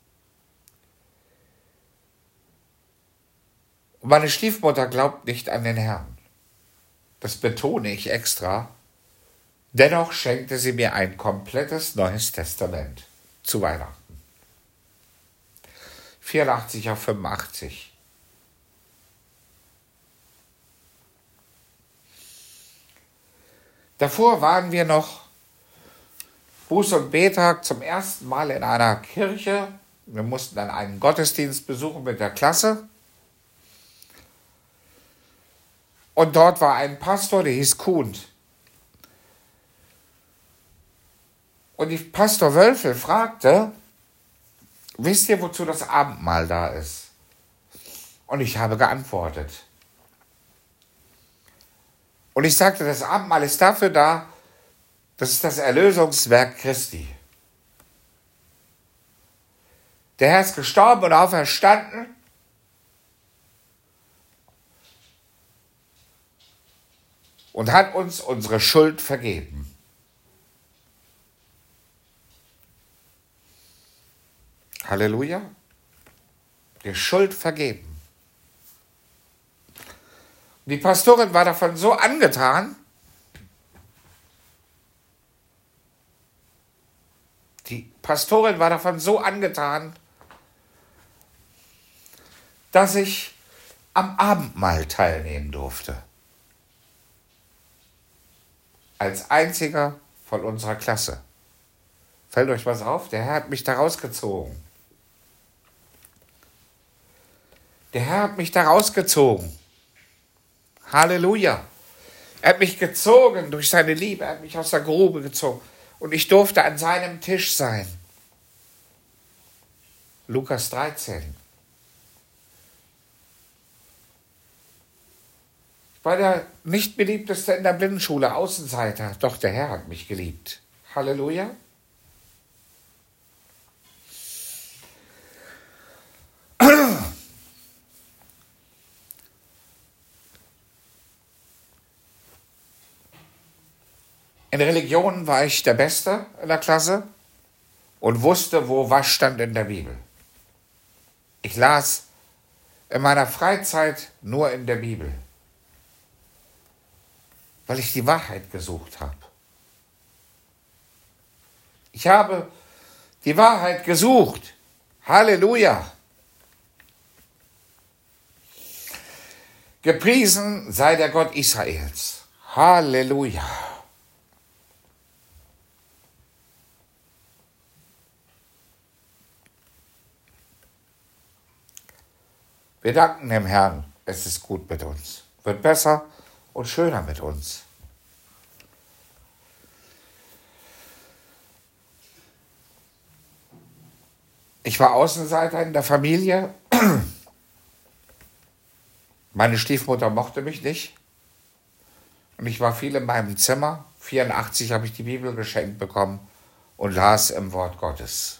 Und meine Stiefmutter glaubt nicht an den Herrn. Das betone ich extra. Dennoch schenkte sie mir ein komplettes Neues Testament zu Weihnachten. vierundachtzig auf fünfundachtzig. Davor waren wir noch Buß- und Betag zum ersten Mal in einer Kirche. Wir mussten dann einen Gottesdienst besuchen mit der Klasse. Und dort war ein Pastor, der hieß Kuhnt. Und die Pastor Wölfel fragte, wisst ihr, wozu das Abendmahl da ist? Und ich habe geantwortet. Und ich sagte, das Abendmahl ist dafür da, das ist das Erlösungswerk Christi. Der Herr ist gestorben und auferstanden. Und hat uns unsere Schuld vergeben. Halleluja. Die Schuld vergeben. Die Pastorin war davon so angetan, die Pastorin war davon so angetan, dass ich am Abendmahl teilnehmen durfte. Als einziger von unserer Klasse. Fällt euch was auf? Der Herr hat mich da rausgezogen. Der Herr hat mich da rausgezogen. Halleluja. Er hat mich gezogen durch seine Liebe. Er hat mich aus der Grube gezogen. Und ich durfte an seinem Tisch sein. Lukas dreizehn. Ich war der nicht beliebteste in der Blindenschule, Außenseiter. Doch der Herr hat mich geliebt. Halleluja. In Religionen war ich der Beste in der Klasse und wusste, wo was stand in der Bibel. Ich las in meiner Freizeit nur in der Bibel, weil ich die Wahrheit gesucht habe. Ich habe die Wahrheit gesucht. Halleluja! Gepriesen sei der Gott Israels. Halleluja! Wir danken dem Herrn, es ist gut mit uns, wird besser und schöner mit uns. Ich war Außenseiter in der Familie. Meine Stiefmutter mochte mich nicht. Und ich war viel in meinem Zimmer. vierundachtzig habe ich die Bibel geschenkt bekommen und las im Wort Gottes.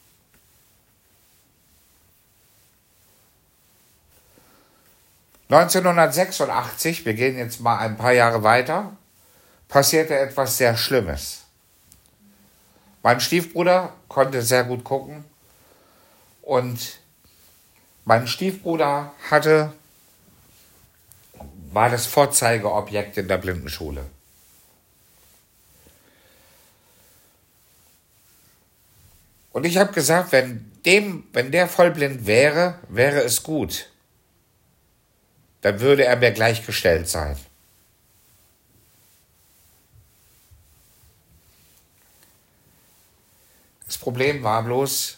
neunzehnhundertsechsundachtzig, wir gehen jetzt mal ein paar Jahre weiter, passierte etwas sehr Schlimmes. Mein Stiefbruder konnte sehr gut gucken und mein Stiefbruder hatte, war das Vorzeigeobjekt in der Blindenschule. Und ich habe gesagt, wenn, dem, wenn der vollblind wäre, wäre es gut. Dann würde er mir gleichgestellt sein. Das Problem war bloß,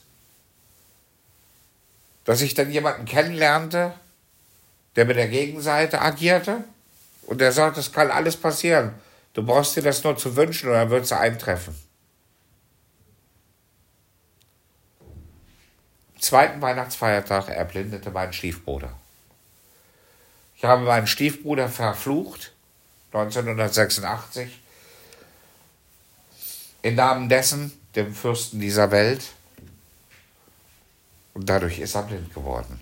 dass ich dann jemanden kennenlernte, der mit der Gegenseite agierte und der sagt, es kann alles passieren. Du brauchst dir das nur zu wünschen und dann wird es eintreffen. Am zweiten Weihnachtsfeiertag erblindete mein Stiefbruder. Ich habe meinen Stiefbruder verflucht, neunzehnhundertsechsundachtzig, im Namen dessen, dem Fürsten dieser Welt. Und dadurch ist er blind geworden.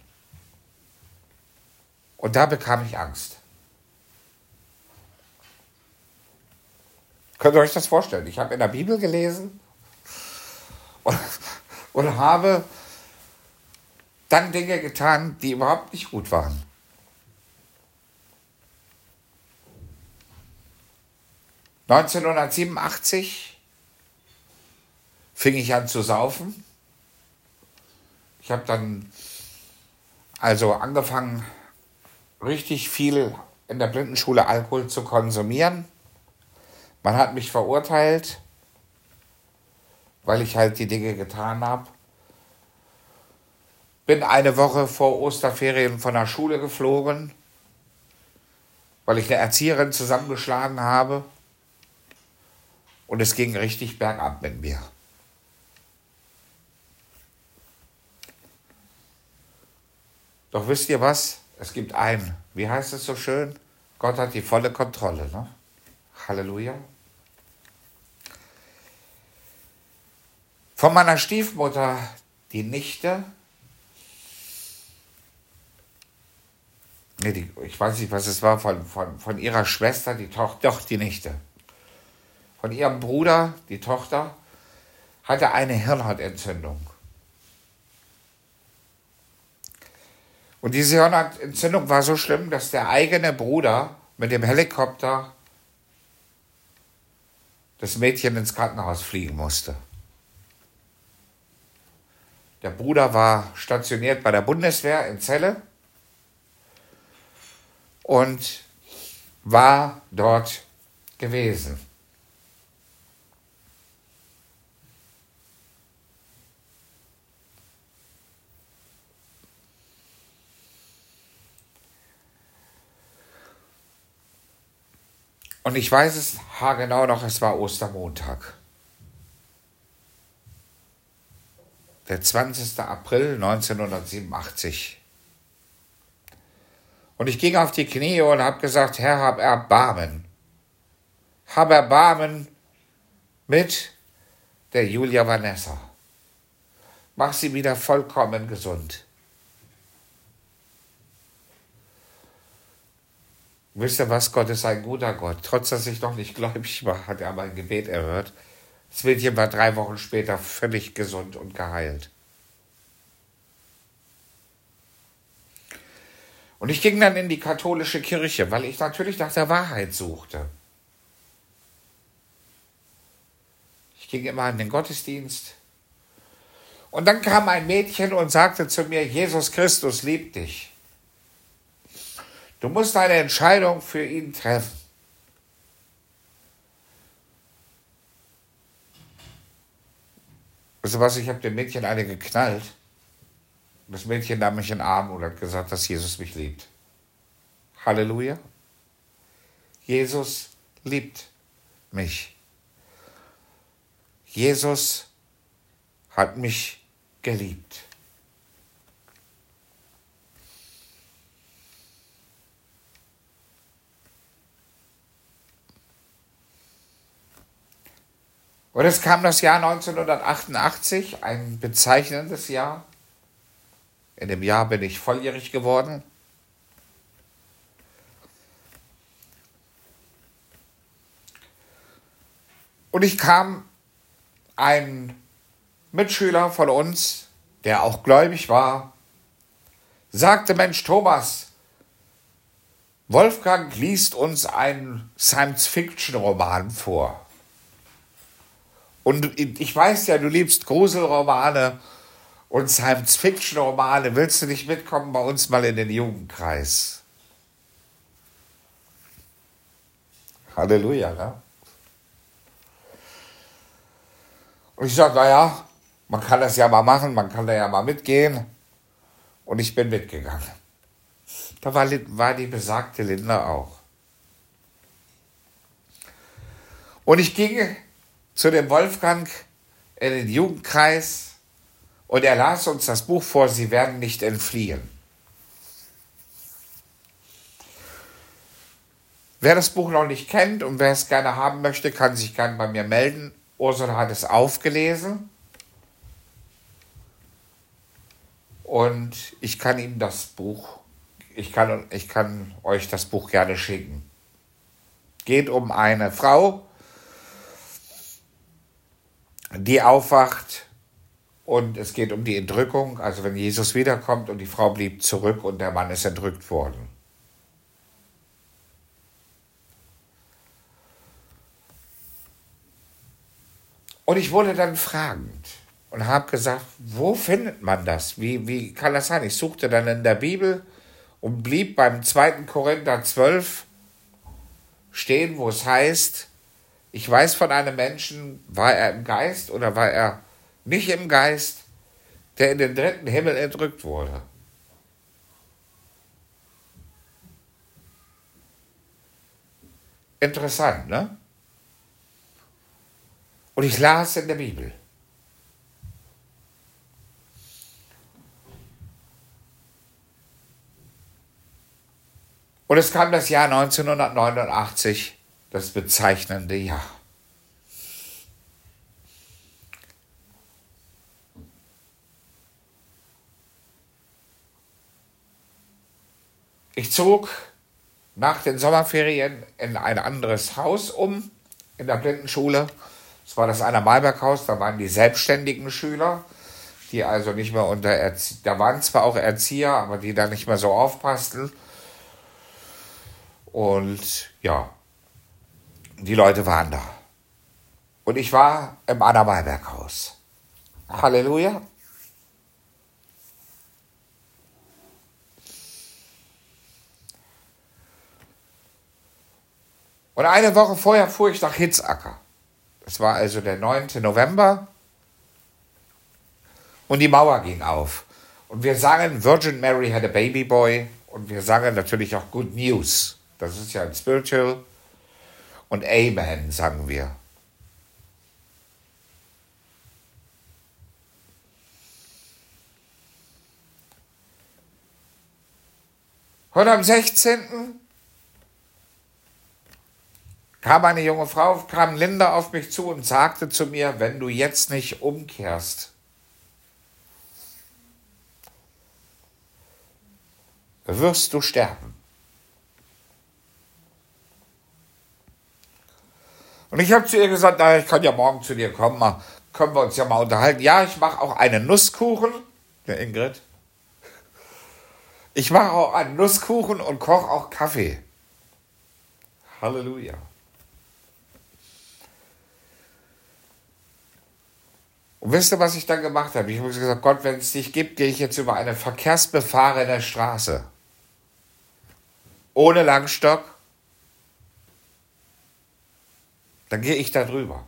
Und da bekam ich Angst. Könnt ihr euch das vorstellen? Ich habe in der Bibel gelesen und, und habe dann Dinge getan, die überhaupt nicht gut waren. neunzehnhundertsiebenundachtzig fing ich an zu saufen. Ich habe dann also angefangen, richtig viel in der Blindenschule Alkohol zu konsumieren. Man hat mich verurteilt, weil ich halt die Dinge getan habe. Bin eine Woche vor Osterferien von der Schule geflogen, weil ich eine Erzieherin zusammengeschlagen habe. Und es ging richtig bergab mit mir. Doch wisst ihr was? Es gibt einen. Wie heißt es so schön? Gott hat die volle Kontrolle. Ne? Halleluja. Von meiner Stiefmutter die Nichte. Nee, die, ich weiß nicht, was es war. Von, von, von ihrer Schwester, die Tochter, doch die Nichte. Von ihrem Bruder, die Tochter, hatte eine Hirnhautentzündung. Und diese Hirnhautentzündung war so schlimm, dass der eigene Bruder mit dem Helikopter das Mädchen ins Krankenhaus fliegen musste. Der Bruder war stationiert bei der Bundeswehr in Celle und war dort gewesen. Und ich weiß es haargenau noch, es war Ostermontag. Der zwanzigster April neunzehnhundertsiebenundachtzig. Und ich ging auf die Knie und habe gesagt, Herr, hab Erbarmen. Hab Erbarmen mit der Julia Vanessa. Mach sie wieder vollkommen gesund. Wisst ihr was? Gott ist ein guter Gott. Trotz, dass ich noch nicht gläubig war, hat er mein Gebet erhört. Das Mädchen war drei Wochen später völlig gesund und geheilt. Und ich ging dann in die katholische Kirche, weil ich natürlich nach der Wahrheit suchte. Ich ging immer in den Gottesdienst. Und dann kam ein Mädchen und sagte zu mir, Jesus Christus liebt dich. Du musst eine Entscheidung für ihn treffen. Weißt du was, ich habe dem Mädchen eine geknallt. Das Mädchen nahm mich in den Arm und hat gesagt, dass Jesus mich liebt. Halleluja. Jesus liebt mich. Jesus hat mich geliebt. Und es kam das Jahr neunzehnhundertachtundachtzig, ein bezeichnendes Jahr. In dem Jahr bin ich volljährig geworden. Und ich kam ein Mitschüler von uns, der auch gläubig war, sagte, Mensch Thomas, Wolfgang liest uns einen Science-Fiction-Roman vor. Und ich weiß ja, du liebst Gruselromane und Science-Fiction-Romane. Willst du nicht mitkommen bei uns mal in den Jugendkreis? Halleluja, ne? Und ich sage, naja, man kann das ja mal machen, man kann da ja mal mitgehen. Und ich bin mitgegangen. Da war, war die besagte Linda auch. Und ich ging zu dem Wolfgang in den Jugendkreis und er las uns das Buch vor, Sie werden nicht entfliehen. Wer das Buch noch nicht kennt und wer es gerne haben möchte, kann sich gerne bei mir melden. Ursula hat es aufgelesen und ich kann ihm das Buch, ich kann, ich kann euch das Buch gerne schicken. Geht um eine Frau, die aufwacht und es geht um die Entrückung, also wenn Jesus wiederkommt und die Frau blieb zurück und der Mann ist entrückt worden. Und ich wurde dann fragend und habe gesagt, wo findet man das? Wie, wie kann das sein? Ich suchte dann in der Bibel und blieb beim zweiten Korinther zwölf stehen, wo es heißt, ich weiß von einem Menschen, war er im Geist oder war er nicht im Geist, der in den dritten Himmel entrückt wurde. Interessant, ne? Und ich las in der Bibel. Und es kam das Jahr neunzehnhundertneunundachtzig, das bezeichnende Jahr. Ich zog nach den Sommerferien in ein anderes Haus um, in der Blindenschule. Das war das Anna-Malberg-Haus, da waren die selbstständigen Schüler, die also nicht mehr unter Erzie- da waren zwar auch Erzieher, aber die da nicht mehr so aufpassten. Und ja, die Leute waren da. Und ich war im Anna-Malberg-Haus. Halleluja. Und eine Woche vorher fuhr ich nach Hitzacker. Das war also der neunte November. Und die Mauer ging auf. Und wir sangen Virgin Mary had a baby boy. Und wir sangen natürlich auch Good News. Das ist ja ein Spiritual. Und Amen sangen wir. Und am sechzehnten kam eine junge Frau, kam Linda auf mich zu und sagte zu mir, wenn du jetzt nicht umkehrst, wirst du sterben. Und ich habe zu ihr gesagt, na, ich kann ja morgen zu dir kommen, mal, können wir uns ja mal unterhalten. Ja, ich mache auch einen Nusskuchen, der Ingrid. Ich mache auch einen Nusskuchen und koche auch Kaffee. Halleluja. Und wisst ihr, was ich dann gemacht habe? Ich habe gesagt, Gott, wenn es dich gibt, gehe ich jetzt über eine verkehrsbefahrene Straße. Ohne Langstock. Dann gehe ich da drüber.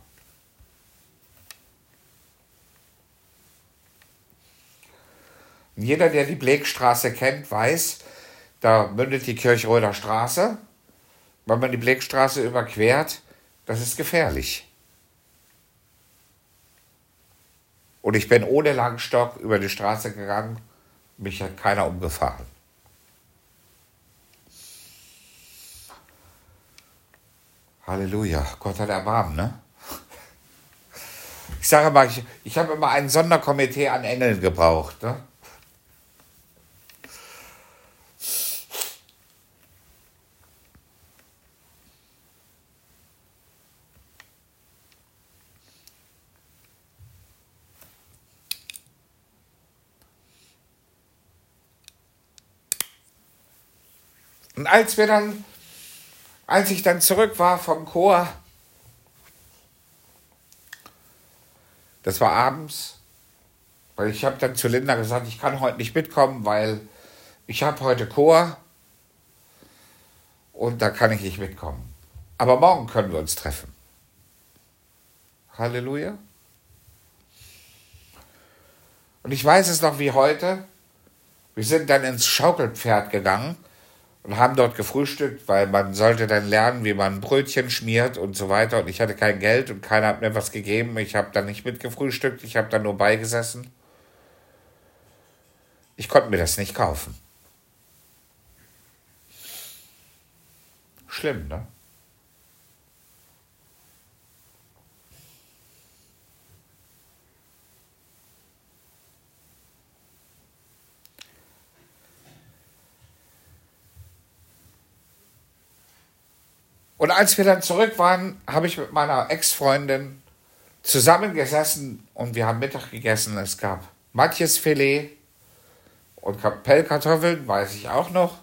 Und jeder, der die Blekstraße kennt, weiß, da mündet die Kirchröder Straße. Wenn man die Blekstraße überquert, das ist gefährlich. Und ich bin ohne Langstock über die Straße gegangen, mich hat keiner umgefahren. Halleluja, Gott hat Erbarmen, ne? Ich sage mal, ich, ich habe immer ein Sonderkomitee an Engeln gebraucht, ne? Und als wir dann, als ich dann zurück war vom Chor, das war abends, weil ich habe dann zu Linda gesagt, ich kann heute nicht mitkommen, weil ich habe heute Chor und da kann ich nicht mitkommen. Aber morgen können wir uns treffen. Halleluja. Und ich weiß es noch wie heute, wir sind dann ins Schaukelpferd gegangen und haben dort gefrühstückt, weil man sollte dann lernen, wie man Brötchen schmiert und so weiter. Und ich hatte kein Geld und keiner hat mir was gegeben. Ich habe dann nicht mitgefrühstückt, ich habe dann nur beigesessen. Ich konnte mir das nicht kaufen. Schlimm, ne? Und als wir dann zurück waren, habe ich mit meiner Ex-Freundin zusammengesessen und wir haben Mittag gegessen. Es gab Matjesfilet und Pellkartoffeln, weiß ich auch noch.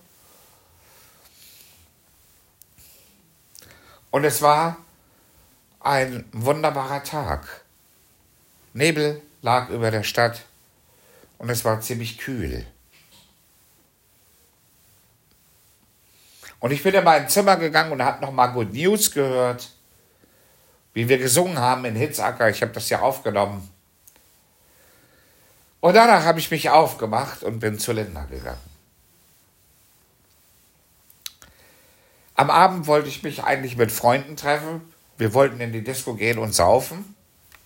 Und es war ein wunderbarer Tag. Nebel lag über der Stadt und es war ziemlich kühl. Und ich bin in mein Zimmer gegangen und habe nochmal Good News gehört, wie wir gesungen haben in Hitzacker. Ich habe das ja aufgenommen. Und danach habe ich mich aufgemacht und bin zu Linda gegangen. Am Abend wollte ich mich eigentlich mit Freunden treffen. Wir wollten in die Disco gehen und saufen.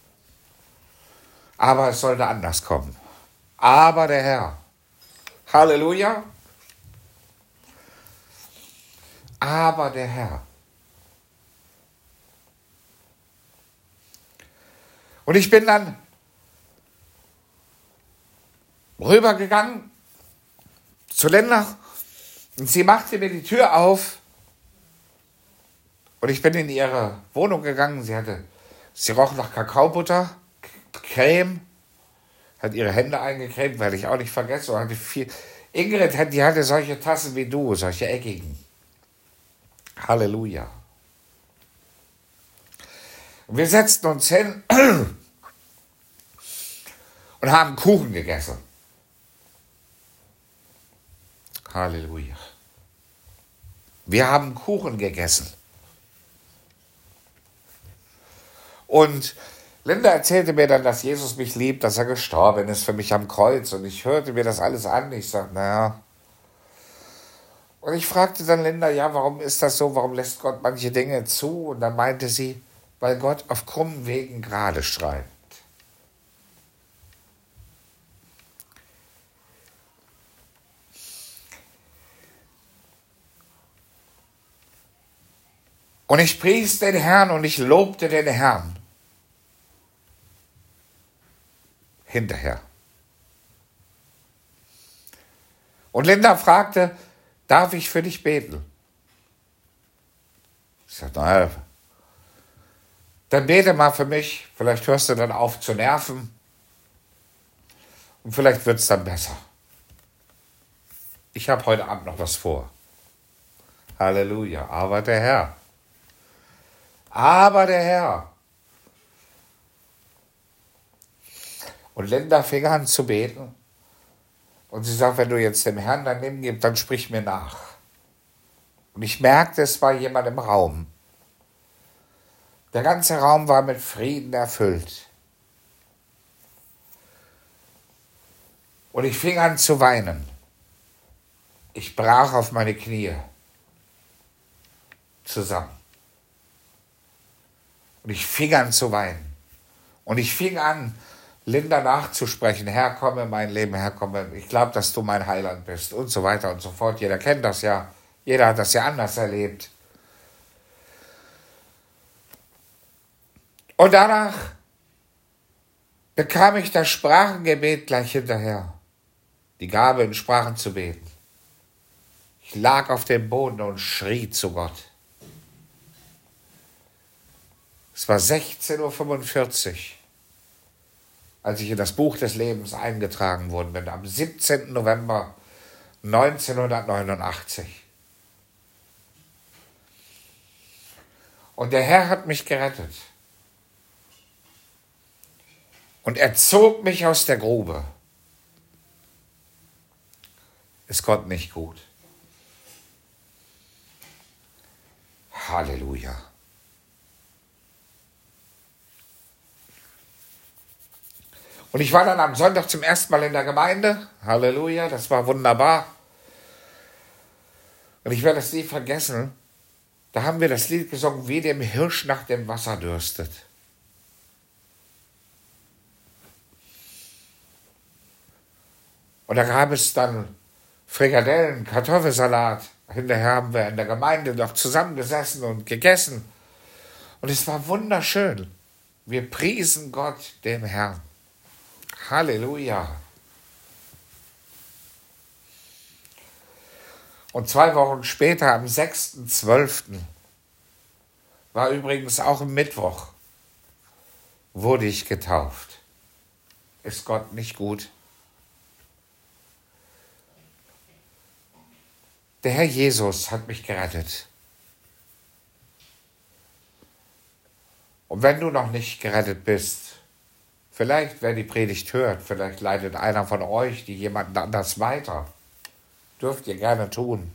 Aber es sollte anders kommen. Aber der Herr. Halleluja. Aber der Herr. Und ich bin dann rübergegangen zu Linda und sie machte mir die Tür auf und ich bin in ihre Wohnung gegangen. Sie hatte, sie roch nach Kakaobutter, Creme, hat ihre Hände eingecremt, weil ich auch nicht vergesse. Und hatte viel. Ingrid, die hatte solche Tassen wie du, solche eckigen. Halleluja. Und wir setzten uns hin und haben Kuchen gegessen. Halleluja. Wir haben Kuchen gegessen. Und Linda erzählte mir dann, dass Jesus mich liebt, dass er gestorben ist für mich am Kreuz. Und ich hörte mir das alles an. Ich sagte, naja. Und ich fragte dann Linda, ja, warum ist das so? Warum lässt Gott manche Dinge zu? Und dann meinte sie, weil Gott auf krummen Wegen gerade schreibt. Und ich pries den Herrn und ich lobte den Herrn. Hinterher. Und Linda fragte, darf ich für dich beten? Ich sagte, naja, dann bete mal für mich. Vielleicht hörst du dann auf zu nerven. Und vielleicht wird es dann besser. Ich habe heute Abend noch was vor. Halleluja. Aber der Herr. Aber der Herr. Und Linda fing an zu beten. Und sie sagt, wenn du jetzt dem Herrn dein Leben gibst, dann sprich mir nach. Und ich merkte, es war jemand im Raum. Der ganze Raum war mit Frieden erfüllt. Und ich fing an zu weinen. Ich brach auf meine Knie zusammen. Und ich fing an zu weinen. Und ich fing an, Linda nachzusprechen. Herr, komm in mein Leben, Herr, komm. Ich glaube, dass du mein Heiland bist und so weiter und so fort. Jeder kennt das ja. Jeder hat das ja anders erlebt. Und danach bekam ich das Sprachengebet gleich hinterher. Die Gabe, in Sprachen zu beten. Ich lag auf dem Boden und schrie zu Gott. Es war sechzehn Uhr fünfundvierzig, als ich in das Buch des Lebens eingetragen worden bin, am siebzehnten November neunzehnhundertneunundachtzig. Und der Herr hat mich gerettet. Und er zog mich aus der Grube. Ist Gott nicht gut? Halleluja. Und ich war dann am Sonntag zum ersten Mal in der Gemeinde. Halleluja, das war wunderbar. Und ich werde es nie vergessen. Da haben wir das Lied gesungen, wie dem Hirsch nach dem Wasser dürstet. Und da gab es dann Frikadellen, Kartoffelsalat. Hinterher haben wir in der Gemeinde noch zusammengesessen und gegessen. Und es war wunderschön. Wir priesen Gott, dem Herrn. Halleluja. Und zwei Wochen später, am sechsten zwölften, war übrigens auch ein Mittwoch, wurde ich getauft. Ist Gott nicht gut? Der Herr Jesus hat mich gerettet. Und wenn du noch nicht gerettet bist, vielleicht, wer die Predigt hört, vielleicht leitet einer von euch die jemanden anders weiter. Dürft ihr gerne tun.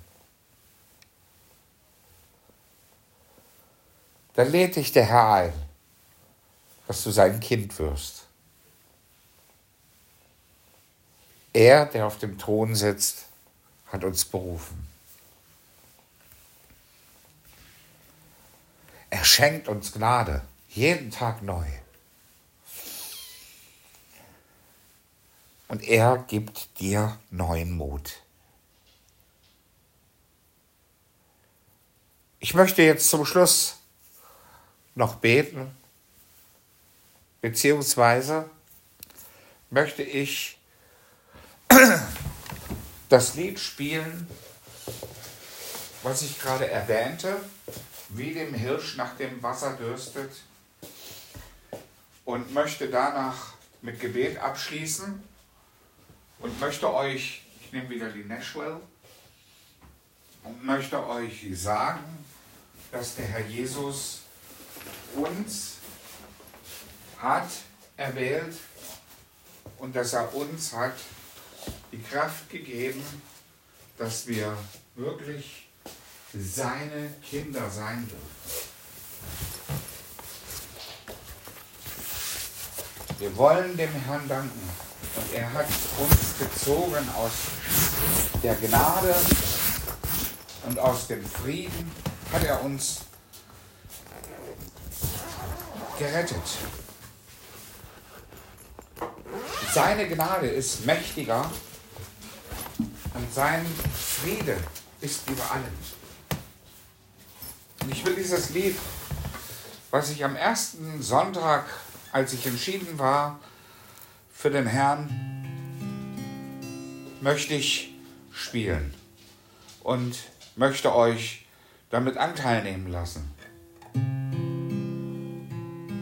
Dann lädt dich der Herr ein, dass du sein Kind wirst. Er, der auf dem Thron sitzt, hat uns berufen. Er schenkt uns Gnade, jeden Tag neu. Und er gibt dir neuen Mut. Ich möchte jetzt zum Schluss noch beten, beziehungsweise möchte ich das Lied spielen, was ich gerade erwähnte, wie dem Hirsch nach dem Wasser dürstet, und möchte danach mit Gebet abschließen und möchte euch, ich nehme wieder die Nashville, und möchte euch sagen, dass der Herr Jesus uns hat erwählt und dass er uns hat die Kraft gegeben, dass wir wirklich seine Kinder sein dürfen. Wir wollen dem Herrn danken und er hat uns gezogen aus der Gnade und aus dem Frieden, hat er uns gerettet. Seine Gnade ist mächtiger und sein Friede ist über allem. Und ich will dieses Lied, was ich am ersten Sonntag, als ich entschieden war für den Herrn, möchte ich spielen und möchte euch damit Anteil nehmen lassen.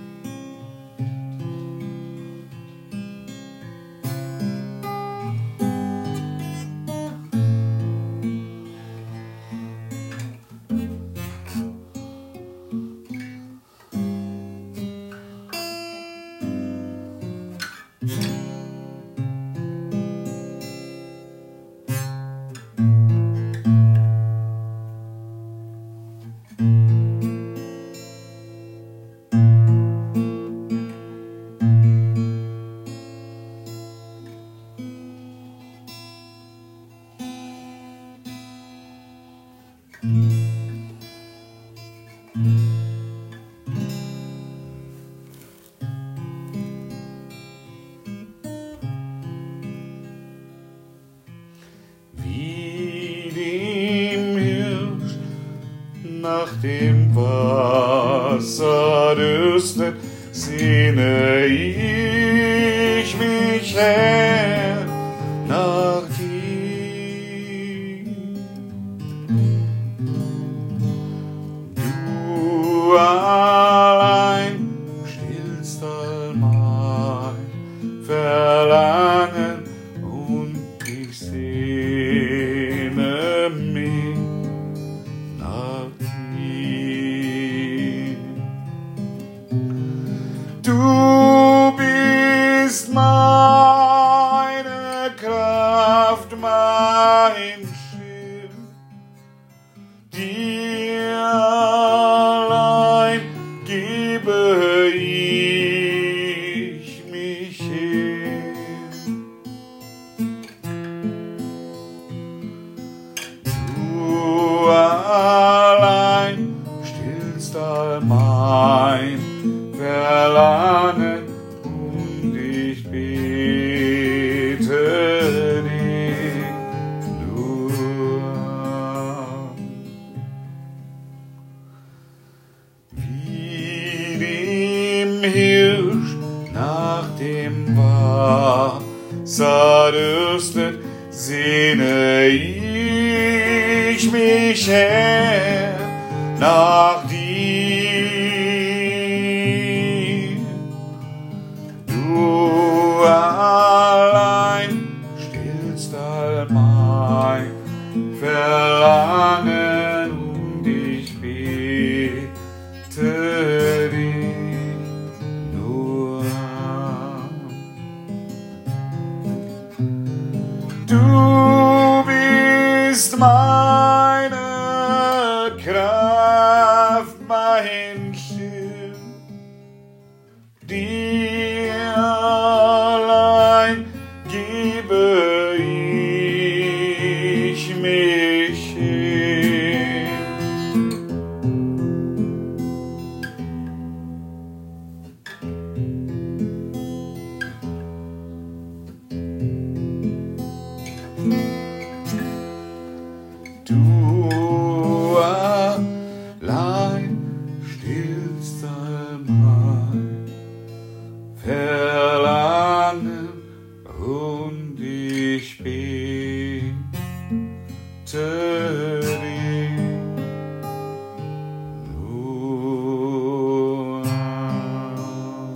Wie dem Hirsch nach dem Wasser dürstet, sehne ich mich, Herr, nach dir. Du allein stillst all mein Verlangen und ich sehne mich nach dir. Du bist meine Kraft, mein Schild, dir allein gebe ich mich hin. Du allein stillst all mein Verlangen und ich bete dich nur an. Wie dem Hirsch nach dem Wasser dürstet, sehne ich mich, Herr, nach dir. Du allein stillst all mein Verlangen und ich bete dich nur an. Du bist meine Kraft, mein Schild, dir allein gebe ich mich hin. Du allein stillst all mein Verlangen und ich bete dich nur an.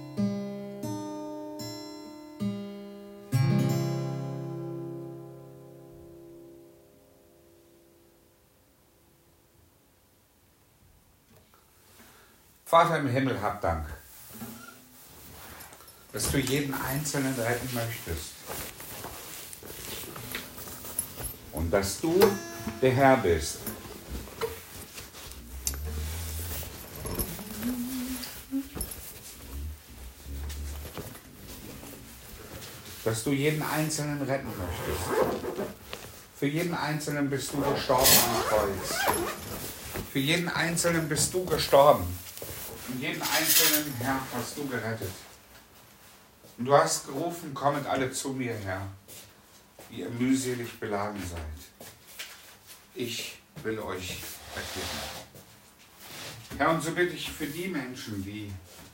Vater im Himmel, hab Dank, dass du jeden Einzelnen retten möchtest und dass du der Herr bist. Dass du jeden Einzelnen retten möchtest. Für jeden Einzelnen bist du gestorben am Kreuz. Für jeden Einzelnen bist du gestorben. Und jeden Einzelnen, Herr, hast du gerettet. Und du hast gerufen, kommet alle zu mir, Herr, die ihr mühselig beladen seid. Ich will euch erquicken. Herr, und so bitte ich für die Menschen, die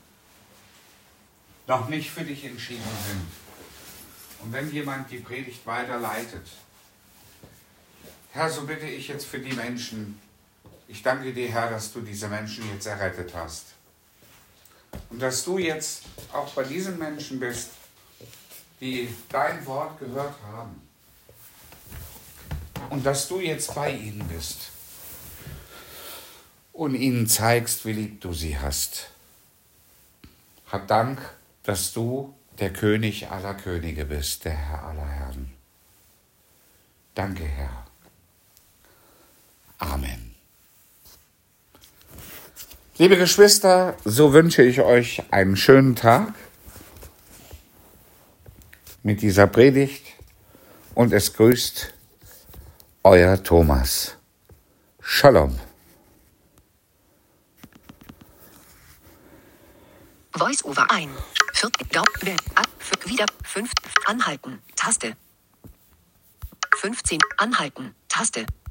noch nicht für dich entschieden sind. Und wenn jemand die Predigt weiterleitet, Herr, so bitte ich jetzt für die Menschen, ich danke dir, Herr, dass du diese Menschen jetzt errettet hast. Und dass du jetzt auch bei diesen Menschen bist, die dein Wort gehört haben. Und dass du jetzt bei ihnen bist und ihnen zeigst, wie lieb du sie hast. Hab Dank, dass du der König aller Könige bist, der Herr aller Herren. Danke, Herr. Amen. Liebe Geschwister, so wünsche ich euch einen schönen Tag mit dieser Predigt und es grüßt euer Thomas. Shalom. Voice-over ein. Viert, Daumen, ab, wieder, fünf, anhalten, Taste. fünfzehn, anhalten, Taste.